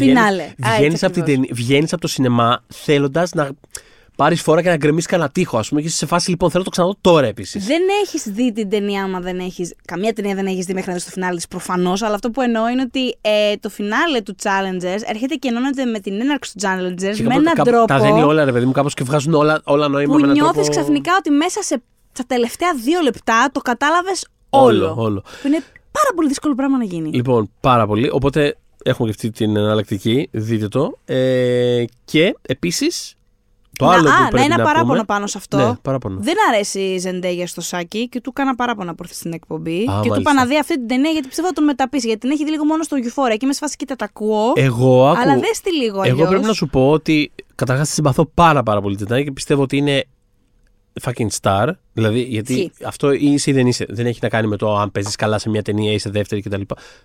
Βγαίνεις από το σινεμά θέλοντας να πάρεις φορά και να γκρεμίσεις κανένα τοίχο, ας πούμε, και σε φάση λοιπόν θέλω να το ξαναδώ τώρα επίσης. Δεν έχεις δει την ταινία, άμα δεν έχεις. Καμία ταινία δεν έχεις δει μέχρι να δεις το φινάλε της προφανώς, αλλά αυτό που εννοώ είναι ότι το φινάλε του Challengers έρχεται και ενώνεται με την έναρξη του Challengers με έναν τρόπο. Τα δένει όλα, ρε παιδί μου, κάπως και βγάζουν όλα νόημα που με έναν νιώθεις τρόπο. Ξαφνικά ότι μέσα στα τελευταία 2 λεπτά το κατάλαβες όλο. Που είναι πάρα πολύ δύσκολο πράγμα να γίνει. Λοιπόν, πάρα πολύ. Οπότε έχουμε και αυτή την εναλλακτική. Δείτε το. Και επίσης. Ένα παράπονο πάνω σε αυτό. Ναι, παράπονο. Δεν αρέσει η Ζεντέγια στο Σάκη και του έκανα παράπονο από στην εκπομπή. Και του είπα να δει αυτή την ταινία γιατί πιστεύω να τον μεταπίσει. Γιατί την έχει δει λίγο μόνο στο Euphoria. Και είμαι σε φάση κοίτα τα ακούω. Αλλά δες τη λίγο αλλιώς. Εγώ πρέπει να σου πω ότι καταρχάς τη συμπαθώ πάρα πολύ την ταινία και πιστεύω ότι είναι fucking star. Δηλαδή, γιατί αυτό είσαι ή δεν είσαι. Δεν έχει να κάνει με το αν παίζεις καλά σε μια ταινία, είσαι δεύτερη κτλ.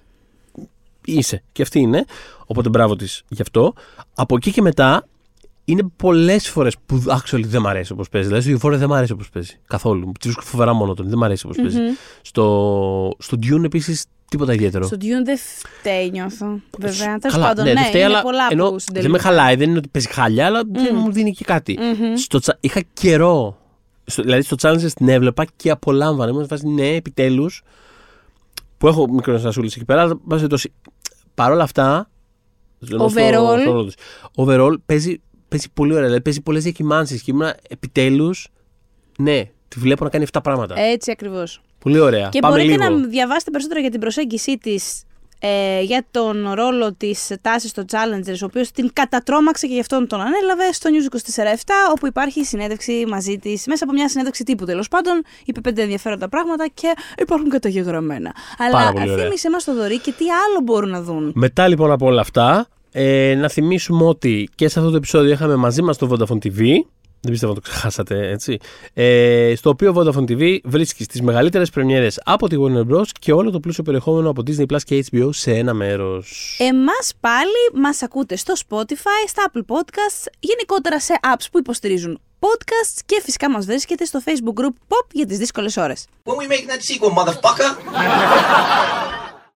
Είσαι. Και αυτή είναι. Οπότε μπράβο της γι' αυτό. Από εκεί και μετά. Είναι πολλές φορές που actually δεν μ' αρέσει όπως παίζει. Δηλαδή στο Euphoria δεν μ' αρέσει όπως παίζει. Καθόλου. Τη βρίσκω φοβερά μονότονη. Δεν μ' αρέσει όπως παίζει. Στο Dune επίσης τίποτα ιδιαίτερο. Στο Dune δεν φταίει, νιώθω. Βέβαια. Τέλος Καλά, πάντων, ναι, δεν φταίει, αλλά δεν με χαλάει. Δεν είναι ότι παίζει χάλια, αλλά δεν μου δίνει και κάτι. Είχα καιρό. Δηλαδή στο Challengers την έβλεπα και απολάμβανα. Ήμουν σε φάση, ναι, επιτέλους. Που έχω μικρονασούλες εκεί πέρα. Αλλά παρ' όλα αυτά. Overall παίζει πολύ ωραία, δηλαδή παίζει πολλές διακυμάνσεις και ήμουν επιτέλους, ναι, τη βλέπω να κάνει 7 πράγματα. Έτσι ακριβώς. Πολύ ωραία. Και πάμε μπορείτε λίγο να διαβάσετε περισσότερο για την προσέγγιση της, για τον ρόλο της Τάσης στο Challengers, ο οποίος την κατατρώμαξε και γι' αυτόν τον ανέλαβε στο News 24/7, όπου υπάρχει συνέντευξη μαζί της, μέσα από μια συνέντευξη τύπου τέλος πάντων, είπε 5 ενδιαφέροντα πράγματα και υπάρχουν καταγεγραμμένα. Αλλά θύμισε μας το Θοδωρή και τι άλλο μπορούν να δουν. Μετά λοιπόν από όλα αυτά, να θυμίσουμε ότι και σε αυτό το επεισόδιο είχαμε μαζί μας το Vodafone TV. Δεν πιστεύω να το ξεχάσατε, έτσι. Στο οποίο Vodafone TV βρίσκει τις μεγαλύτερες πρεμιέρες από τη Warner Bros. Και όλο το πλούσιο περιεχόμενο από Disney Plus και HBO σε ένα μέρος. Εμάς πάλι μας ακούτε στο Spotify, στα Apple Podcasts, γενικότερα σε apps που υποστηρίζουν podcasts και φυσικά μας βρίσκεται στο Facebook group Pop για τις δύσκολες ώρες. When we make that sequel, motherfucker!